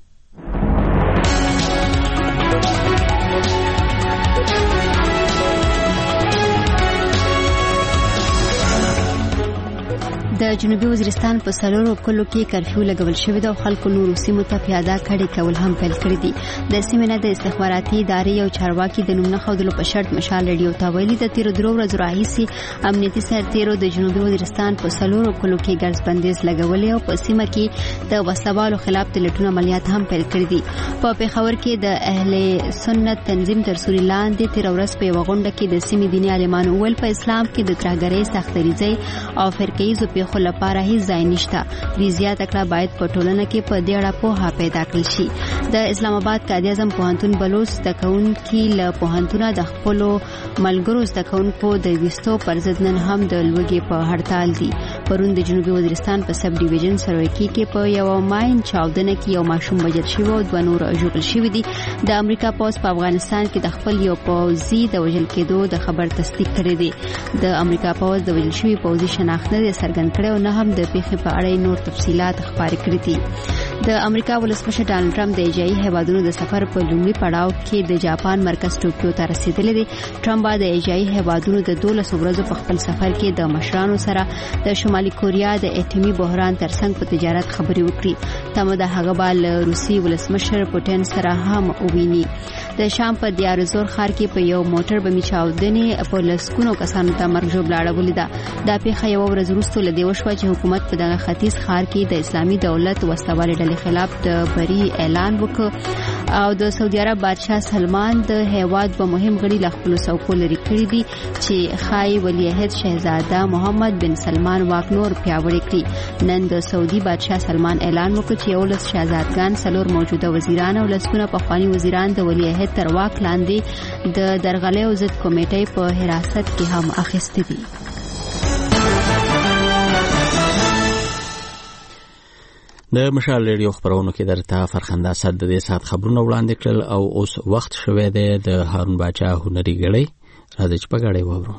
S2: د جنوبي وزیرستان په سلورو کلو کې کرفیو لګول شوې ده او خلکو نورو سیمو ته پیاده کړي کول هم پیل کړی دي. د سیمې نه د استخباراتي ادارې او چارواکي د نوم نه ښودلو په شرط مشال ریډیو ته ویلي د تیرو درو ورځو راهیسې امنیتي سرتیرو د جنوبي وزیرستان په سلورو کلو کې ګرځ بندیز لګولې او په سیمه کې د وسلوالو خلاف د لټون عملیات هم پیل کړي دي. په پیښور کې د اهل سنت تنظیم تر سوري لاندې تیر ورځ په وغونډه کې د سیمې دیني عالمانو ول په اسلام کې د ترهګرۍ سختریزي او فرقېزو خو لپاره هیڅ ځای نشته. ریزیا تکړه باید په ټولنه کې په دې اړه پوهه پیدا کړل شي. د اسلام آباد قائد اعظم پوهنتون بلوچ د کونکي له پوهنتونه د خپل ملګرو د کونکو د وستو پر ضد نن هم د لوګي په هړتال دي. پرون د جنوبي وزیرستان په سب ډیویژن سروکی کې په یو ماین چاودنه کې یو ماشوم وژل شوی او دوه نور ژوبل شوی دي. د امریکا پوز په افغانستان کې د خپل یو پوځي د وژل کېدو د خبر تصدیق کړی دی. د امریکا پوز د وژل شوی پوځي شناخت نه څرګند کړي او نه هم د پیښې په اړه نور تفصيلات خبرې کړې دي. د امریکا ولسمشر ډانلډ ټرمپ د ایجایي هیوادونو د سفر په لومړي پړاو کې د جاپان مرکز ټوکیو ته رسیدلی دی. ټرمپ د ایجایي هیوادونو د دولس ورځو په خپل سفر کې د مشرانو سره د شمالي کوریا د اټومي بحران ترڅنګ په تجارت خبرې وکړي. تمه د هغه بال روسي ولسمشر پوتین سره هم وویني. د شام په دیار زور ښار کې په یو موټر بمي چاودنې په لسکونو کسانو ته مرګ ژوبل اړولې ده. دا پیښه یو ورځ وروسته له دې وشوه چې حکومت په دغه ختیځ ښار کې د اسلامي دولت وسلوالې ډلې خلاف د بری اعلان وکړ او د سعودي عرب بادشاه سلمان د هیواد په مهم غړي له خپل څوکو لري کړی دي چې خای ولیعهد شهزاده محمد بن سلمان واک نور پیاوړی کړي. نن د سعودي بادشاه سلمان اعلان وکړ چې ولس شهزادګان څلور موجوده وزیران او لسونه پخوانی وزیران د ولیعهد تر واک لاندې د درغلۍ او ضد کمیټې په حراست کې هم اخیستي دي.
S1: د مشال ریډیو خبرونو کې درته فرخنده اسد د دې سات خبرونه وړاندې کړل او اوس وخت شوه دی د هارون باچا هنري غړي راځي چې په غړي وورو.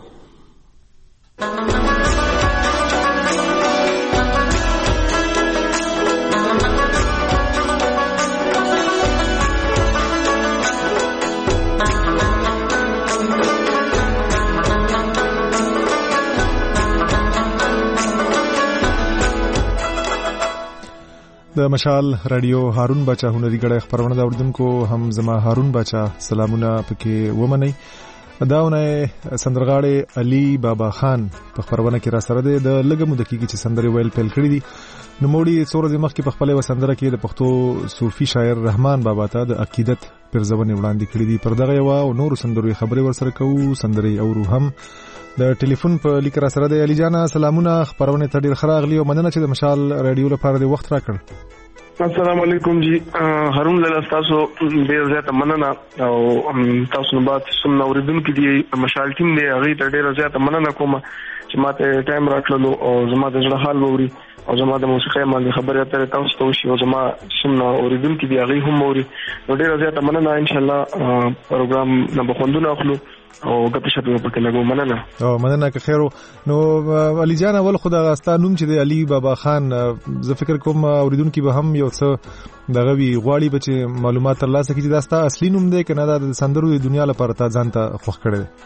S19: د مشال رادیو هارون بچا هنري غړي خبرونه دا وردونکو هم زما هارون بچا سلامونه پکې ومني. داونه سندرغاړي علي بابا خان په خبرونه کې را سره دی. د لګمو دقیقې چې سندري ویل پیل کړی دي نو موړي څورځ مخ کې په خپل وسندره کې د پښتو صوفي شاعر رحمان بابا ته د عقیدت پرځونه وړاندې کړی دي. پر دغه یو او نور سندري خبري ورسره کوو سندري او هم د ټلیفون په لیک را سره دی. علي جان سلامونه خبرونه ته ډیر خراغلی او مننه چې د مشال رادیو لپاره د وخت راکړ.
S20: السلام علیکم جی هارون لاله تاسو ډیر زیاته مننه او تاسو نو بعد سم نو اوریدونکو دی مشال ټیم دی هغه ته ډیر زیاته مننه کوم چې ماته ټایم راکړلو او زما د ژوند حال ووري او زما د موسیقي باندې خبرې اترې تاسو ته وشي او زما سم نو اوریدونکو دی هغه هم ووري نو ډیر زیاته مننه ان شاء الله پروګرام نه بخوندونه اخلو او غته شپه په کې لګو مننه
S19: او مننه که خیرو. نو علي جان اول خدای غاستا نوم چې د علي بابا خان زه فکر کوم اوریدونکو به هم یو څه دغه وی غواړي چې معلومات ترلاسه کړي. دا ستا اصلي نوم دی کنه دا د سندرو د دنیا لپاره تا ځان ته خوښ کړی دی؟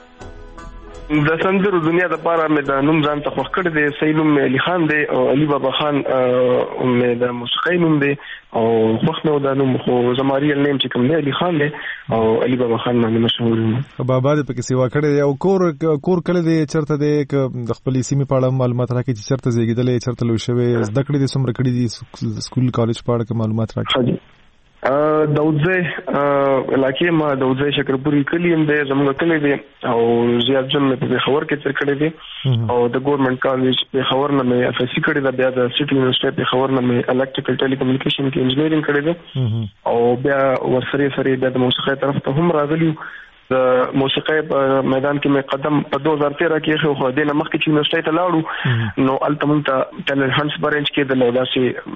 S20: د سندرو دنیا د پاره مې د نوم ځان ته خوښ کړی دی. صحیح نوم علي خان دی او علي بابا خان مې د موسیقي نوم دی او خوښ نو د نوم خو زماري نیم چې کوم دی علي خان دی او علي بابا خان باندې مشهور دی.
S19: بابا دې پکې سیوا کړی دی او کور کور کله دی چرته دی ک د خپل سیمې په اړه معلومات راکړي چې چرته زیږیدلې چرته لوي شوی زده کړې دي څومره کړې دي سکول کالج په اړه معلومات راکړي.
S20: داودزه علاقې ما داودزه شکرپوري کلی هم دی زموږ کلی دی او زیات جن په پیښور کې تر کړی دی او د ګورنمنت کالج پیښور نه مې اف اس سی کړی دا بیا د سټي یونیورسيټي پیښور نه مې الکټریکل ټیلیکومونیکیشن کې انجینرینګ کړی دی او بیا ورسره سره د موسیقي طرف ته هم راغلی. د موسیقي په میدان کې مې قدم په دوه هزار تیرہ کې خو د نمخ کې یونیورسيټي ته لاړو نو التمون ته ټیلنټ هانټس برنچ کې د لوداسي د موسیقي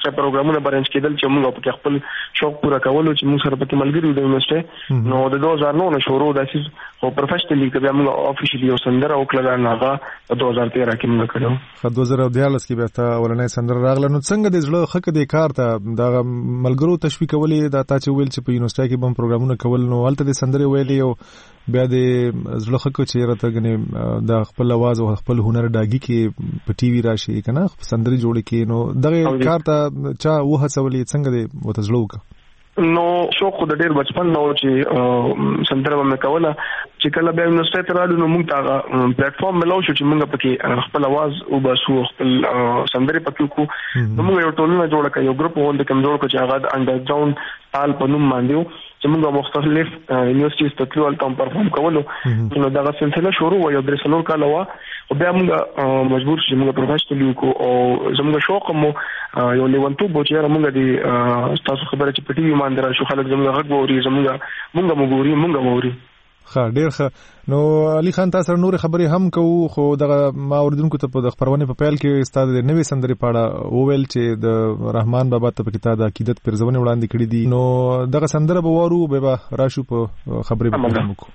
S20: دغه پروګرامونه برنچ کېدل چې موږ په خپل شوق پورا کولو چې موږ سره پکې ملګری د یونیورسيټي نو د دوه هزار نو نه شروع د اساس او پروفیشنلی کې موږ افیشلی او سندره او کله نه هغه د دوه هزار تیرہ کې موږ کړو.
S19: خو دوه هزار دیارلس کې بیا ته ولنې سندره راغله. نو څنګه د زړه خکه د کار ته د ملګرو تشویق کولې دا تا چې ویل چې په یونیورسيټي کې بم پروګرامونه کول نو هلته د سندره ویلې او بیا د زړه خکه چې راته غنې د خپل आवाज او خپل هنر ډاګي کې په ټي وي راشي کنه سندري جوړ کې نو دغه کار ته چا وه څولې څنګه د وتزلوک
S20: نو شوق د ډېر بچپن نو چې سندره مې کوله چې کله بیا یونیورسيټي ته راغلو نو موږ ته پلیټ فارم ملو شو چې موږ پکې خپل आवाज او باسو خپل سندره پکې کو نو موږ یو ټولنه جوړ کړو یو ګروپ وند کوم جوړ کړو چې هغه انډرګراوند حال په نوم باندې چې موږ مختلف یونیورسيټي ته تلو الته پرفورم کولو نو دا سلسله شروع و یو درې سلور کال و او بیا موږ مجبور شو موږ پروفیشنلی کو او زموږ شوق مو یو لیونتو بوچره موږ دي تاسو خبره چې پټي ایمان درا شو خلک زموږ غږ ووري زموږ موږ موږ موږ ووري.
S19: ښه ډیر ښه. نو علي خان تاسو نور خبرې هم کوو خو دغه ما اوردونکو ته په خبرونه په پیل کې استاد د نوې سندرې پاړه وویل چې د رحمان بابا ته په کتاب د عقیدت پرځونه وړاندې کړې دي نو دغه سندره به وارو به راشو په خبرې به کوو.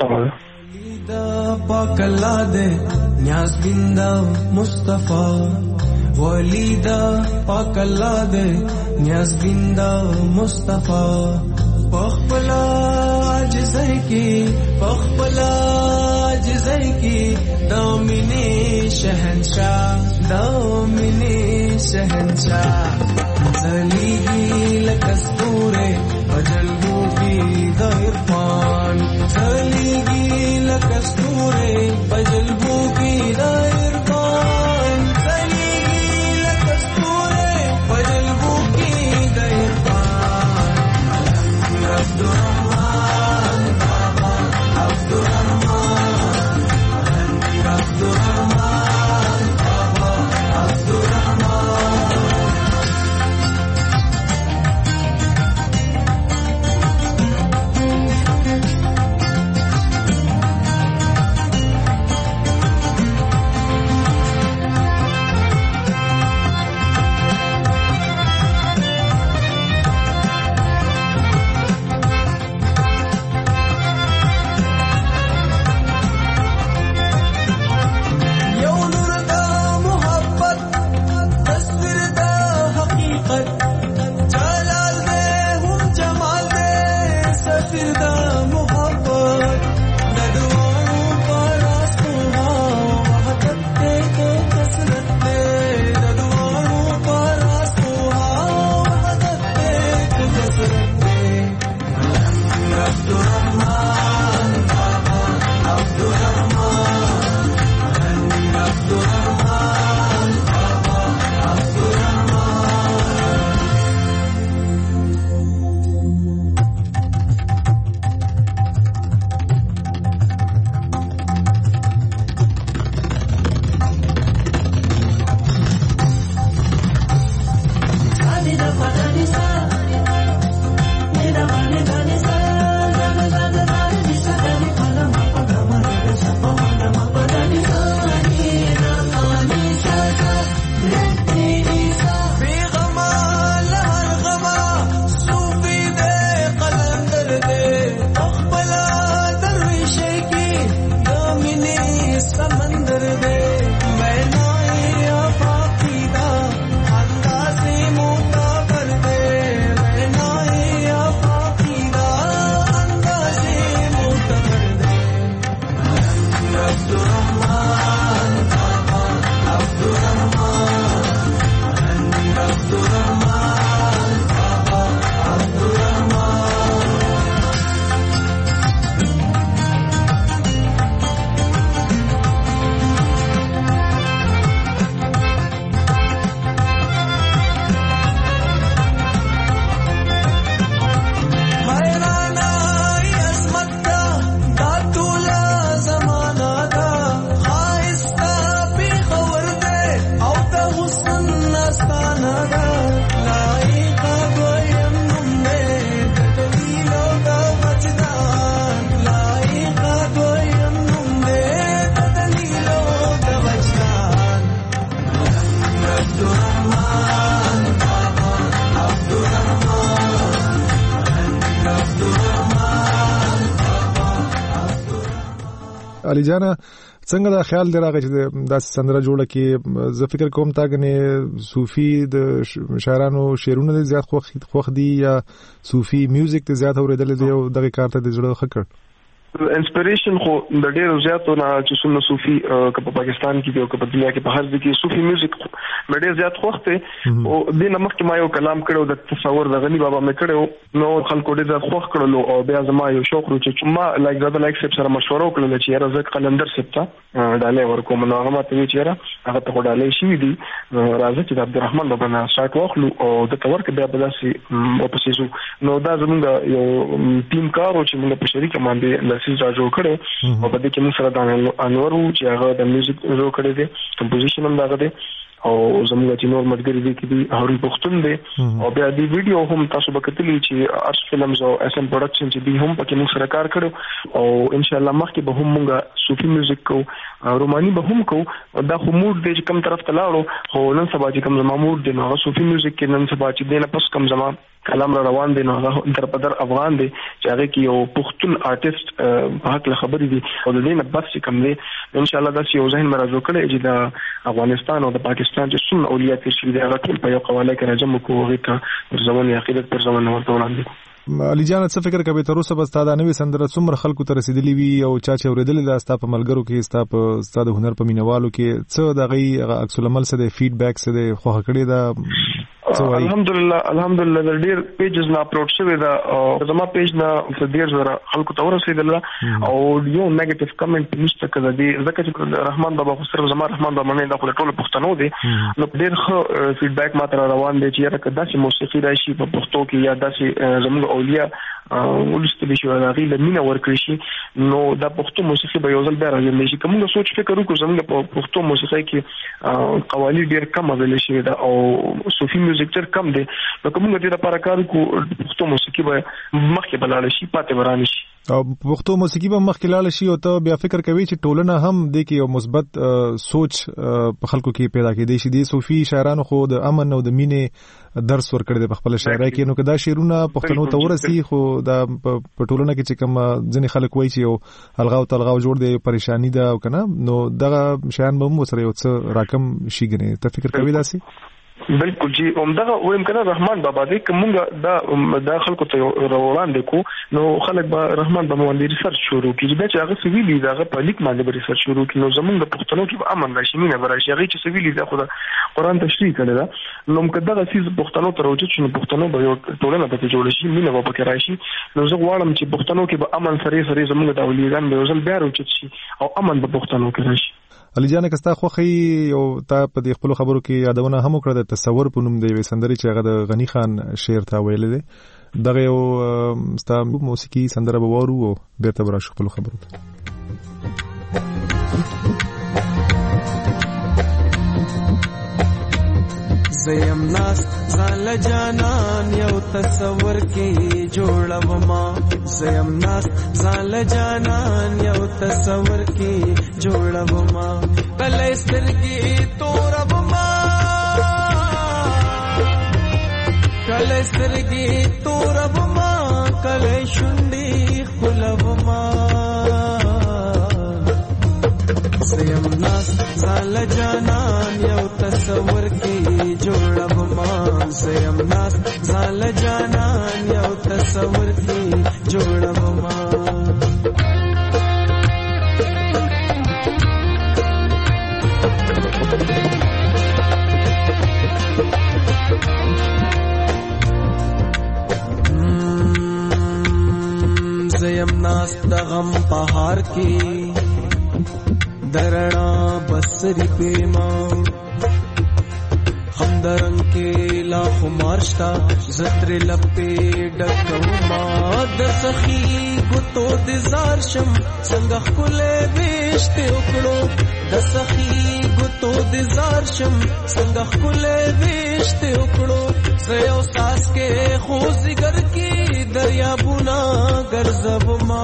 S21: ولید پاک الله دې نیاز بندا مصطفی ولید پاک الله دې نیاز بندا مصطفی پخپلا جزای کی پخپلا جزای کی دامنی شهنشاه دامنی شهنشاه زلیگی لکستوره وجلبو کی دایرفان زلیگی لکستوره وجلبو کی دایرفان زلیگی لکستوره وجلبو کی دایرفان عبدالرحمن بابا عبدالرحمن عبدالرحمن بابا عبدالرحمن
S19: علي جانا څنګه دا خیال دی راغی چې دا سندره جوړه کې زه فکر کوم تا غنې صوفي د شاعرانو شعرونه زیات خوښ دي یا صوفي میوزیک ته زیات اوریدل دي او دغه کار ته د زړه خکړ
S20: انسپریشن خو د ډیرو زیاتو نه چې څومره صوفي که په پاکستان کې دی او که په دنیا کې په هر ځای کې صوفي میوزیک مې ډیر زیات خوښ دی او د نمک کې ما یو کلام کړو د تصور د غنی بابا مې کړو نو خلکو ډیر زیات خوښ کړلو او بیا زما یو شوق و چې ما لایک زاده لایک سپ سره مشوره وکړل چې یاره زه قلندر سپ ته ډالې ورکوم نو هغه ماته وی چې یاره هغه ته ډالې شي دي راځي چې د عبدالرحمن بابا نه شاک واخلو او د تور کې بیا بداسي او پسې نو دا زمونږ یو ټیم کار او چې موږ په شریک باندې لسیز راجو کړو او په دې کې موږ سره د انور چې هغه د میوزیک جوړ کړی دی کمپوزیشن هم داغه دی او زموږ چې نور مدګری دي کې دي هارون پختون دی او بیا دی ویډیو هم تاسو به کتلی چې ارش فلمز او اس ام پروډکشن چې دی هم پکې موږ سره کار کړو او ان شاء الله مخکې به هم موږ صوفي میوزیک کو روماني به هم کو دا خو موډ دی چې کوم طرف ته لاړو خو نن سبا چې کوم زما موډ دی نو صوفي میوزیک کې نن سبا چې دی نه پس کوم زما کلام را روان دي نو هغه در په در افغان دي چې هغه کې یو پښتون آرټیست په حق خبرې دي او د دې نه بس کوم دي ان شاء الله دا یو ذهن مرزو کړي چې د افغانستان او د پاکستان چې څومره اولیاء تیر شي هغه ټول په یو قواله کې راجم کو هغه ته پر زمون عقیدت پر زمون ورته وړاندې
S19: علي جان څه فکر کوي تر اوسه بس تا دا نوې سندره څومره خلکو ته رسیدلې وي او چا چې اوریدل دا ستا په ملګرو کې ستا په ستا د هنر په مینوالو کې څه دغه عکس العمل څه د فیډبیک څه د خوښه کړي دا
S20: الحمدلله الحمدلله د ډیر پیجز نه اپلوډ شوی دا او زما پیج نه د ډیر زره خلکو ته ورسېدل او یو نیگیټیو کمنټ نشته کړه دی ځکه چې رحمان بابا خو صرف زما رحمان بابا نه د ټول پښتنو دی نو ډیر ښه فیډبیک ماته روان دی چې یاره کدا چې موسیقي راشي په پښتو کې یا داسې زموږ اولیاء ولستل شي راغی لمینه ورکړي شي نو دا پښتو موسیقي به یو ځل بیا راځي چې کومه سوچ فکر وکړو زموږ په پښتو موسیقي کې قوالی ډیر کم ویل شي دا او صوفي میوزیک تر کم دی نو کومه دې لپاره کار کو پښتو موسیقي به مخکې بلاله شي پاتې ورانه شي
S19: او پښتو موسیقي به مخکې لاله شي او ته بیا فکر کوي چې ټولنه هم د کې یو مثبت سوچ په خلکو کې پیدا کېدی شي د صوفي شاعرانو خو د امن او د مینې درس ورکړي د خپل شاعرۍ کې نو کدا شعرونه پښتنو ته ورسي خو دا په ټولنه کې چې کوم ځینې خلک وایي چې یو الغاو تلغاو جوړ دی پریشانی ده او کنه نو دغه شیان به مو سره یو څه راکم شي ګنې ته فکر کوي داسي
S20: بالکل جی همدغه وایم کنه رحمان بابا دې کومه دا د خلکو ته وړاندې کو نو خلک به رحمان بابا باندې ریسرچ شروع کړي چې هغه سویلی دغه په لیک باندې ریسرچ شروع کړي نو زمونږ د پښتنو کې امن راشي مینه براشي هغه چې سویلی دا خو قرآن تشریح کړي دا نو مقدره سیز پښتنو ته راوځي چې پښتنو به یو ټولنه به جوړ شي مینه به پکې راشي نو زه غواړم چې پښتنو کې به امن سره سره زمونږ د اولیاء به ځل بیا راوځي شي او امن به پښتنو کې راشي
S19: علي جان کستا خوخي او تا په دې خپل خبرو کې یادونه هم کړه د تصور په نوم دی سندري چې هغه د غنی خان شعر تا ویل دي دغه یو ستا موسیقي سندره به وورو او بیرته براشو خپل خبرو ته
S21: زیم ناس زال جانان یو تصور کې جوړم ما زیم ناس زال جانان یو تصور کې جوړم ما کله سترګې تورم ما کله سترګې تورم ما کله شونډې خلم ما زیم ناس زال جانان یو تصور کې جوړم ما زیم ناس زال جانان یو تصور کې جوړم ما زیم ناس د غم پهار کې درنا بسری پیما هم درنگ کے لا خمارشتا زتر لپے ڈکوما د سخی گتو دزار شم سنگخ کلے بیشتے اکڑو د سخی گتو دزار شم سنگخ کلے بیشتے اکڑو زیو ساس کے خوزی گر کی دریا بنا گرزب ما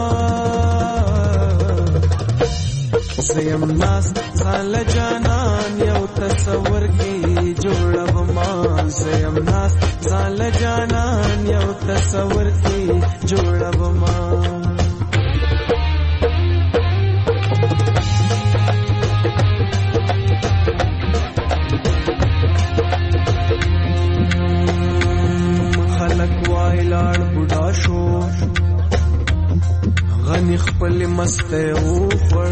S21: زیم ناس زال جانان یو تصور کی جوړم ما زیم ناس زال جانان یو تصور کی جوړم ما غنی خپل مسته او خړ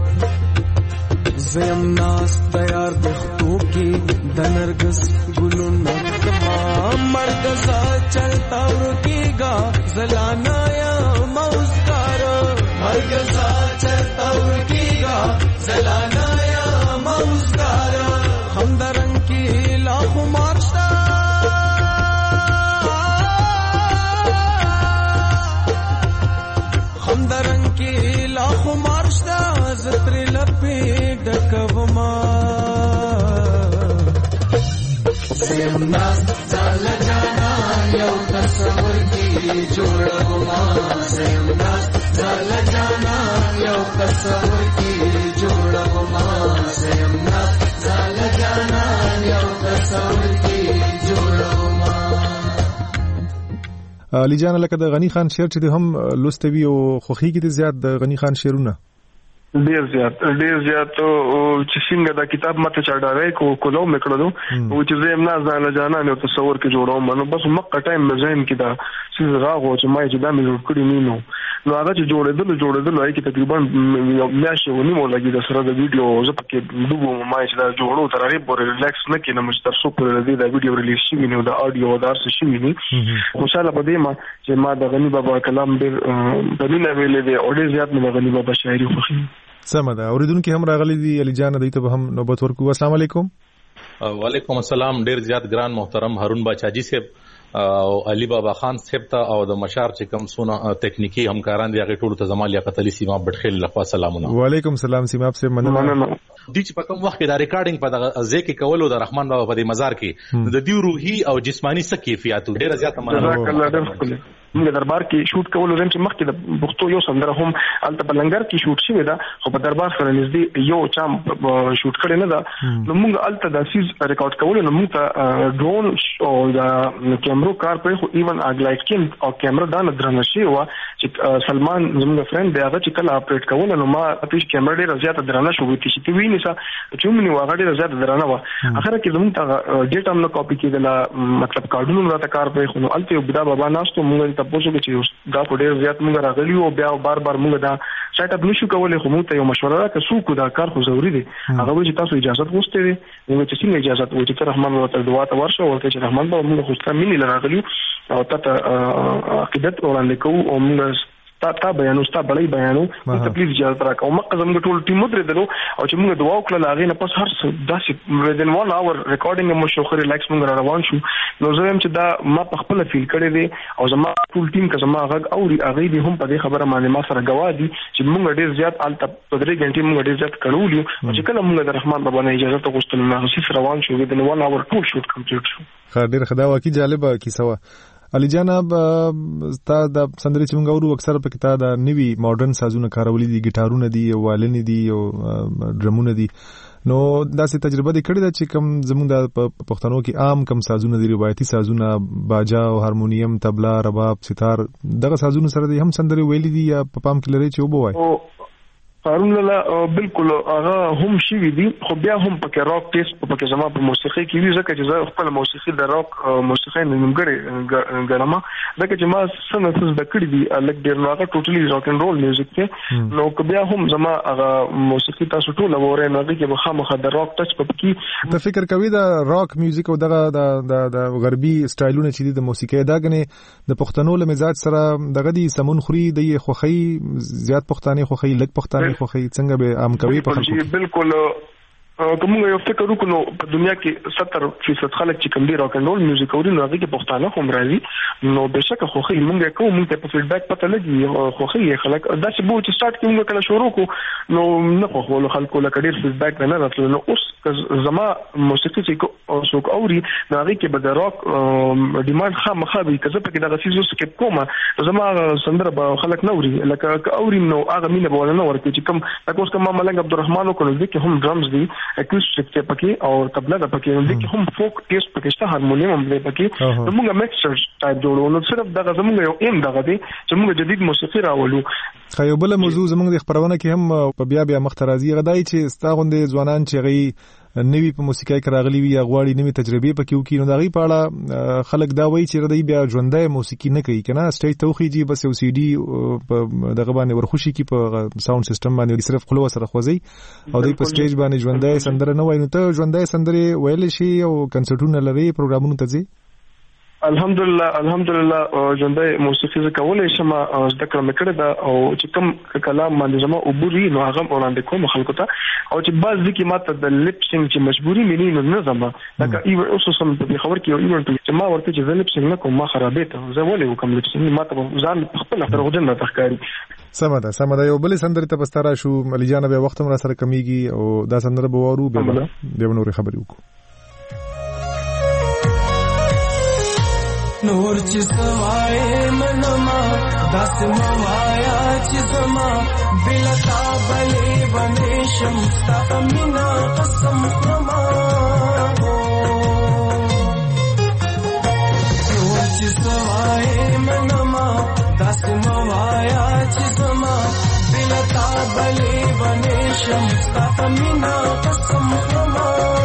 S21: زم ناس تیار دختو کی د نرګس ګلو نغما مرګزا چلتا ورکیگا زلانا یا موزګار مرګزا چلتا ورکیگا زلانا یا موزګار هم درن کی لاخو مارشتا هم درن کی لاخو مارشتا زتر لپی دکوما زمنا زال جانا یو تصور کی جوړوما زمنا زال جانا یو تصور کی جوړوما زمنا زال جانا یو تصور کی جوړوما.
S19: علي جان لکه د غنی خان شعر چې هم لوستوي او خوخي کې زیات د غنی خان شعرونه
S20: ډیر زیات ډیر زیات چې څنګه دا کتاب ماته چاډاوي کو کولو مکړو او چې زم نه ځان جانا نه تصور کې جوړوم نو بس مکه ټایم مزایم کې دا سیز راغو چې ما چې دا مې جوړ کړی نو نو هغه چې جوړېدل جوړېدل هغه کې تقریبا میاشتې ونی مو لګي د سره د ویډیو زه پکې ډوبو ما چې دا جوړو تر هغه پورې ریلیکس نه کینم چې تر څو پورې دا ویډیو ریلیز شي نو دا اډیو دا څه شي ني خوشاله پدې ما چې ما د غنی بابا کلام ډېر په دې ویلې دی او ډېر زیات مې غنی بابا شاعري خوښي.
S19: سمه ده اوریدونکو هم راغلي دي علي جان دوی ته هم نوبت ورکو. السلام علیکم.
S3: وعلیکم السلام. ډیر زیات ګران محترم هارون باچاجي صاحب او علي بابا خان صاحب ته او د مشار چې کوم سونه تکنیکی همکاران دي هغه ټول ته زمال لیاقت علي سیما بټخیل لخوا سلامونه.
S19: وعلیکم السلام سیما صاحب مننه.
S3: دي چې په کوم وخت کې دا ریکارډینګ په دغه ځکه کولو د رحمان بابا په دې مزار کې د دې روحي او جسمانی څه کیفیت ډیر زیات مننه.
S20: موږ دربار کې شوټ کول زم چې مخکې د بوختو یو سندره هم الته په لنګر کې شوټ شوی دا خو په دربار سره نږدې یو چا شوټ کړی نه دا نو موږ الته د سیز ریکارډ کول نو موږ ته ډرون او د کیمرو کار په خو ایون اګلایټ کې او کیمرا دا نه درنه شي وا چې سلمان زموږ فرند دی هغه چې کله اپریټ کول نو ما اپیش کیمرا ډیره زیاته درنه شو وتی چې وی نه چې موږ نو هغه ډیره زیاته درنه وا اخر کې زموږ ته ډیټا هم نو کاپی کېدل مطلب کارډونو راته کار په خو نو الته بدا بابا ناشته موږ تاسو کې چې دا په ډېر زیات موږ راغلی او بیا بار بار موږ دا سیټ اپ نشو کولای خو موږ ته یو مشوره راکړه څوک دا کار خو ضروري دی هغه چې تاسو اجازه غوښتې وي نو چې څنګه اجازه وو چې رحمان ورته دعا ته ورشه ورته چې رحمان به موږ خو ستاسو مینه راغلی او تاسو عقیدت وړاندې کوو او موږ تا تا بیانو ستا بلای بیانو ته پلیز اجازه راکړه مکه زموږ ټول ټیم مدر درو او چې موږ دعا وکړه لاغې نه پس هر څه داسې ودن ون اور ریکارډینګ مو شو خو ریلیکس موږ روان شو نو زه هم چې دا ما په خپل فیل کړی دی او زما ټول ټیم که زما غږ اوري هغه دې هم په دې خبره باندې ما سره گواه دي چې موږ ډېر زیات الته په درې غنټې موږ ډېر زیات کړو او چې کله موږ د رحمان بابا نه اجازه ته غوښتل نو هغه روان شو ودن ون اور ټول شوټ کمپلیټ شو.
S19: خبر خدا واقعي جالبه کیسه وا علي جانب تا د سندري چې موږ ورو اکثر په کتاب د نوي ماډرن سازونه کارولې دي ګټارونه دي او والنې دي او ډرمونه دي نو داسې تجربه دې کړې ده چې کوم زموږ د پښتنو کې عام کم سازونه دي روایتي سازونه باجا او هارمونیم تبلا رباب ستار دغه سازونه سره دې هم سندري ویلې دي یا په پام کې لري چې وبوي
S20: هارون لاله بالکل هغه هم شي دي خو بیا هم پکې راک ټیسټ پکې زما په موسیقي کې وی ځکه چې زه خپل موسیقي د راک موسیقي نمګړې ګرما ځکه چې ما څنګه څه د کړې دي الګ ډیر نو هغه ټوټلی راک اند رول میوزیک ته نو بیا هم زما هغه موسیقي تاسو ټول وره نه دي چې بخامخه د راک ټچ پکې
S19: د فکر کوي د راک میوزیک او دغه د غربي سټایلونه چې د موسیقي دا غني د پښتنو له مزاج سره دغه دي سمون خوري د خوخي زیات پښتانه خوخي لګ پښتانه خوخي څنګه به عام کوي په خلکو
S20: بالکل کوم یو فکر وکړو په دنیا کې ستر فیصد خلک چې کوم دی راک اند رول میوزیک اوري نو هغه کې پښتانه هم راځي نو بهشکه خوخي موږ کوم موږ په فیډبیک پته لګي خوخي خلک دا چې بو چې سٹارټ کې موږ کله شروع کو نو نه خو له خلکو له کډیر فیډبیک نه راتلو نو اوس زما موسیقي چې څوک اوري نو هغه کې به د راک ډیماند خامخا به کزه په کې دغه سیزو سکپ کومه زما سندره به خلک نه اوري لکه اوري نو هغه مینه به نه ورته چې کوم تاسو کوم ملنګ عبدالرحمن کو نو کې هم ډرمز دي اکوستیک ته پکې او تبلا د پکې نو کې هم فوک ټیسټ پکې شته هارمونیم هم دې پکې نو موږ میکسچر ټایپ جوړو نو صرف دغه زموږ یو ایم دغه دی چې موږ جدید موسیقي راولو.
S19: خو بل موضوع زموږ د خبرونه کې هم په بیا بیا مخترازي غدای چې ستاغوندې ځوانان چې غي نوی په موسیقۍ کې راغلي وي یا غواړي نوې تجربې پکې وکړي نو د هغې په اړه خلک دا وایي چې دوی بیا ژوندی موسیقي نه کوي که نه سټیج ته وخیږي بس یو سی ډي په دغه باندې ورخوشي کي په ساوند سیسټم باندې صرف خوله سره خوځي او دوی په سټیج باندې ژوندی سندره نه وایي نو ته ژوندی سندرې ویلی شي او کنسرټونه لري پروګرامونو ته ځي
S20: الحمدلله الحمدلله ژوندۍ موسیقي زه کولی شم زده کړه مې کړې ده او چې کوم کلام باندې زما عبور وي نو هغه وړاندې کوم خلکو ته او چې بعض ځکه ماته د لپ سینګ چې مجبوري مې نه نه زما لکه ایو اوس هم په خبر کې یو ایونت چې ما ورته چې زه لپ سینګ نه کوم ما خرابې ته زه ولې وکم لپ سینګ ماته ځان خپل ترغوجن نه تخکاری
S19: سمه ده سمه ده یو بل سندرې ته بستاره شو ملي جان به وخت را سره کمیږي او دا سندره به وارو به به نور خبرې وکړو
S21: نور چې سوای منما داس موایا چې زما بلتا بلې باندې شمستا مینا قسم خما نور چې سوای منما داس موایا چې زما بلتا بلې باندې شمستا مینا قسم خما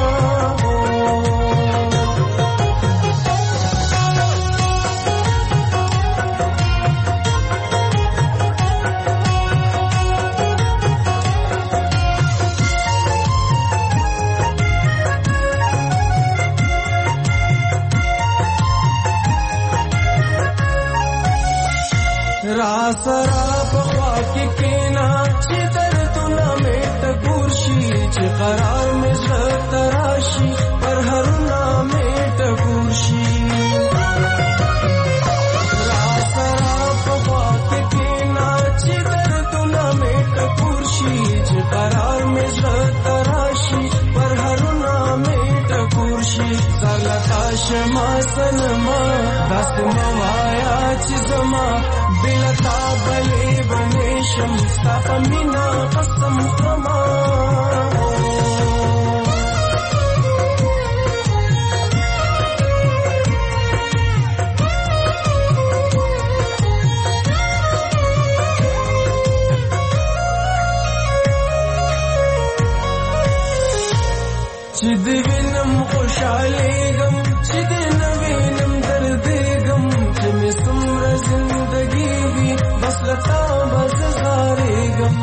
S21: سرا بخوا کې کینا چې دردونه مې ټکور شي چې قرار مې زړه تراشي پر هرونه مې ټکور شي را سرا بخوا کې کینا چې دردونه مې ټکور شي چې قرار مې زړه تراشي پر هرونه مې ټکور شي زلتا شما سنما داس موایا چې زما بلتا بلې باندې شمستا مینا قسم خما چې د وینم خوشالېږم چې د نوینم دردېږم چې مې څومره زندګي وي بس لتا بس زارېږم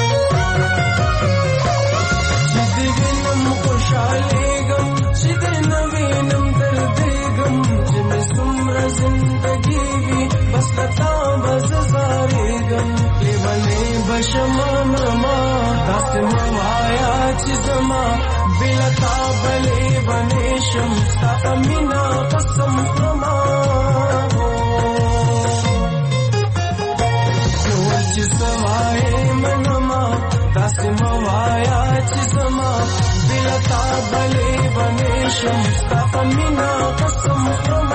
S21: چې د وینم خوشالېږم چې د نوینم دردېږم چې مې څومره زندګي وي بس لتا بس زارېږم لیونې بشمه مما داسې موایا چې زما بلتا بلې باندې شمستا مینا قسم خما نور چې سوای منما داسې موایا چې زما بلتا بلې باندې شمستا مینا قسم خما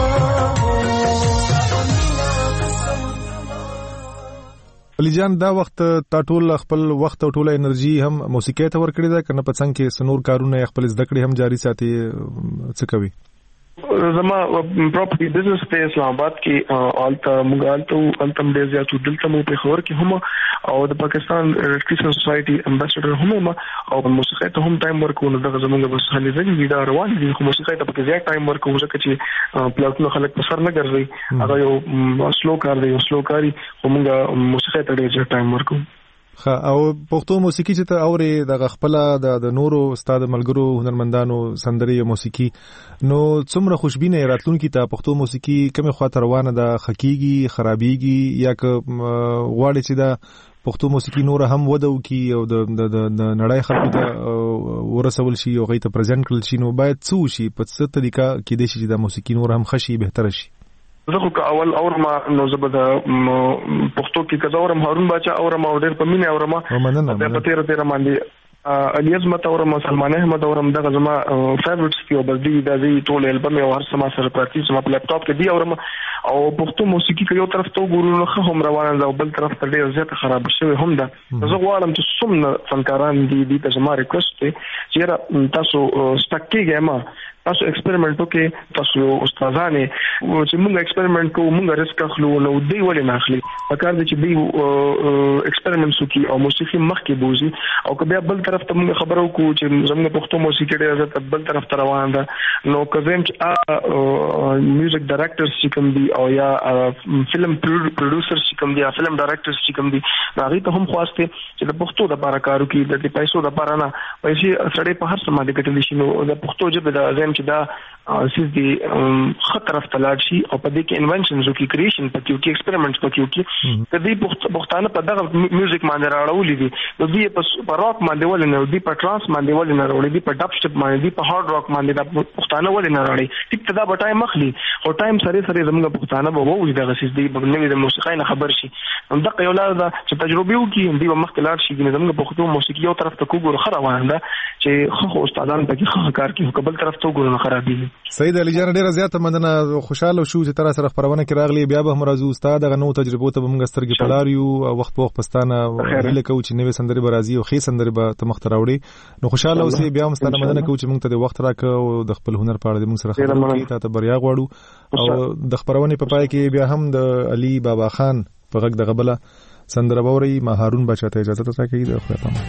S19: علي جان دا وخت تا ټول خپل وخت او ټول انرژي هم موسیقۍ ته ورکړې ده کنه په څنګه کې سنور کارونه خپل زده کړې هم جاری ساتي څه کوي
S20: زما پراپرټي بزنس په اسلام آباد کې آلتا مغالتو التم ډیر زیات دلته مو په خبر کې هم او د پاکستان ریډ سوسایټي امباسډر هم او موسیقۍ ته هم ټایم ورکو نو دغه زمونږ بس حالې زګي دا روان دي خو موسیقۍ ته په زیات ټایم ورکو ځکه چې پلاټونو خلک په سر نه ګرځي هغه یو سلو کار دی یو سلو کاری خو موږ موسیقۍ ته ډیر ټایم ورکو
S19: خا او پښتو موسیقي چې ته اوري د خپل د نورو استاد ملګرو هنرمندانو سندري موسیقي نو څومره خوشبینه راتلونکي ته پښتو موسیقي کومه خاطر روانه ده حقيقي خرابيږي یا که غواړي چې دا پښتو موسیقي نور هم ودو کی او د نړۍ خلکو ته ورسول شي او غي ته پریزنټ کړل شي نو باید څه شي په څه طریقه کې د شي د موسیقي نور هم خشي بهتر شي
S20: زه خو اول اورم نو زبد پښتو کې کزورم هارون باچا اورم او ډېر په مینه اورم په په تیر تیر باندې علي عظمت اورم سلمان احمد اورم دغه زما فیورټس کې او بس دی د دې ټول البم او هر سما سره پراکټیس زما په لپټاپ کې دی اورم او پښتو موسیقي کې یو طرف ته ګورو نو هم روانه ده او بل طرف ته ډېر زیات خراب شوی هم ده زه غواړم چې څومره فنکاران دي دې ته زما ریکوست دی چې تاسو سټکیږئ ما تاسو ایکسپریمنټ وکړئ، تاسو استادانه چې موږ ایکسپریمنټ کوو موږ رسک اخلو نو دوی ولې نه اخلي؟ پکار دي چې دوی ایکسپریمنټس وکړي او موسیقي مخکې بوزي، او که بیا بل طرف ته موږ خبرو کوو چې زموږ پښتو موسیقي ډېره زیاته بل طرف ته روان ده، نو که زم چې میوزیک ډایرکټرز چې کوم دي او یا فلم پروډوسرز چې کوم دي یا فلم ډایرکټرز چې کوم دي هغه ته هم خواسته چې د پښتو د لپاره کار وکړي، د پیسو د لپاره نه، پیسې سړی په هر څه باندې ګټلی شي، نو د پښتو ژبه د زم چې دا سیس دی خطر طرف ته لاړ شي او په دې کې انونشنز وکړي، کریشن پکې وکړي، ایکسپریمنټس پکې وکړي. د دې پښتانه په دغه میوزیک باندې راړولې دي، نو دوی په راک باندې ولې نه، دوی په ټرانس باندې ولې نه راوړي، دوی په ډب سټپ باندې، دوی په هارد راک باندې د پښتانه ولې نه راړي؟ ټیک ته دا به ټایم اخلي، او ټایم سره سره زموږ پښتانه به ووایي دغه سیس دی به نوې د موسیقۍ نه خبر شي. نو دغه یو لار ده چې تجربه وکړي، دوی به مخکې لاړ شي. زموږ پښتو موسیقي یو طرف ته کوګور خره روان ده چې خو استادان پکې خو کار کوي، قبل طرف ته وګورو نه خرابېږي.
S19: سید علي جان ډیره زیاته مننه، خوشاله شو چې تر سره خبرونه کې راغلی، بیا به هم راځو استاد غو نو تجربه ته موږ سترګې پلاریو او وخت په وخت پستانه هله کوي چې نوې سندري برازي او خې سندري به تمخ تراوړي. نو خوشاله اوسې، بیا هم ستانه مننه کوي چې موږ ته د وخت راکړ او د خپل هنر په اړه موږ سره خبرې کړې، ته بریا غواړو. او د خبرونه په پای کې بیا هم د علي بابا خان په غږ د غبله سندره بوري ما هارون بچا ته اجازه ته راکړي د خپل پام.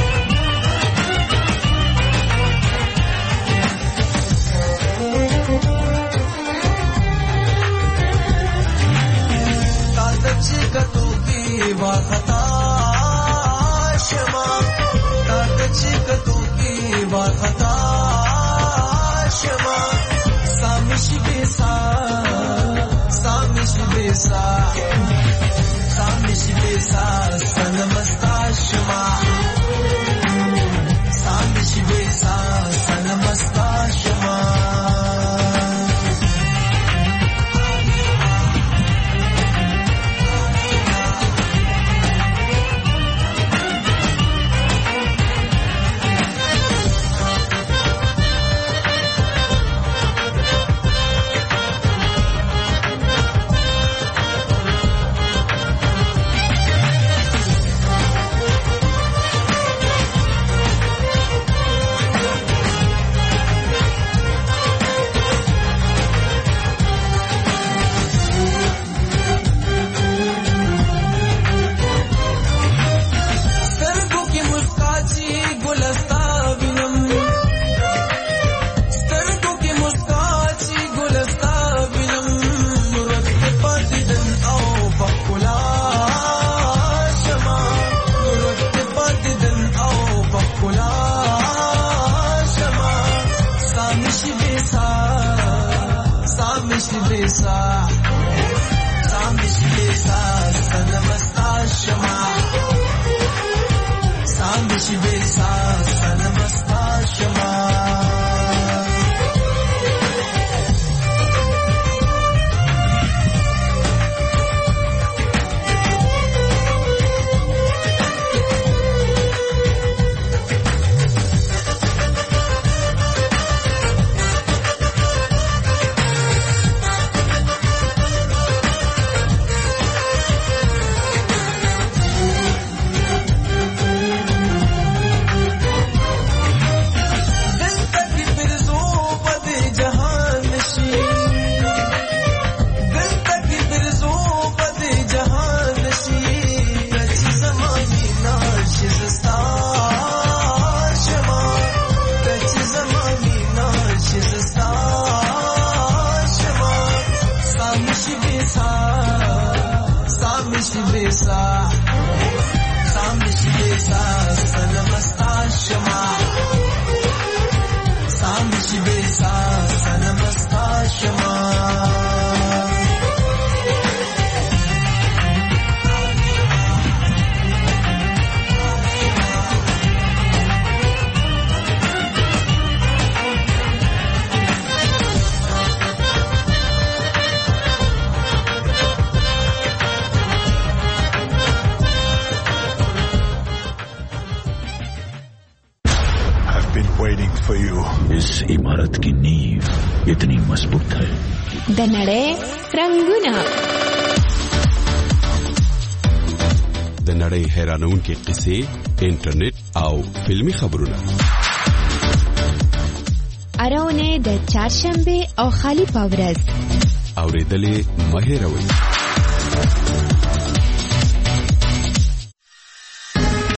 S4: د نړۍ رنگونه،
S22: د نړۍ حیرانونکې قصې، انټرنیټ او فلمی خبرونه.
S4: اراونه د چهارشنبه او خالی پاورز
S22: اوریدلې مهیروي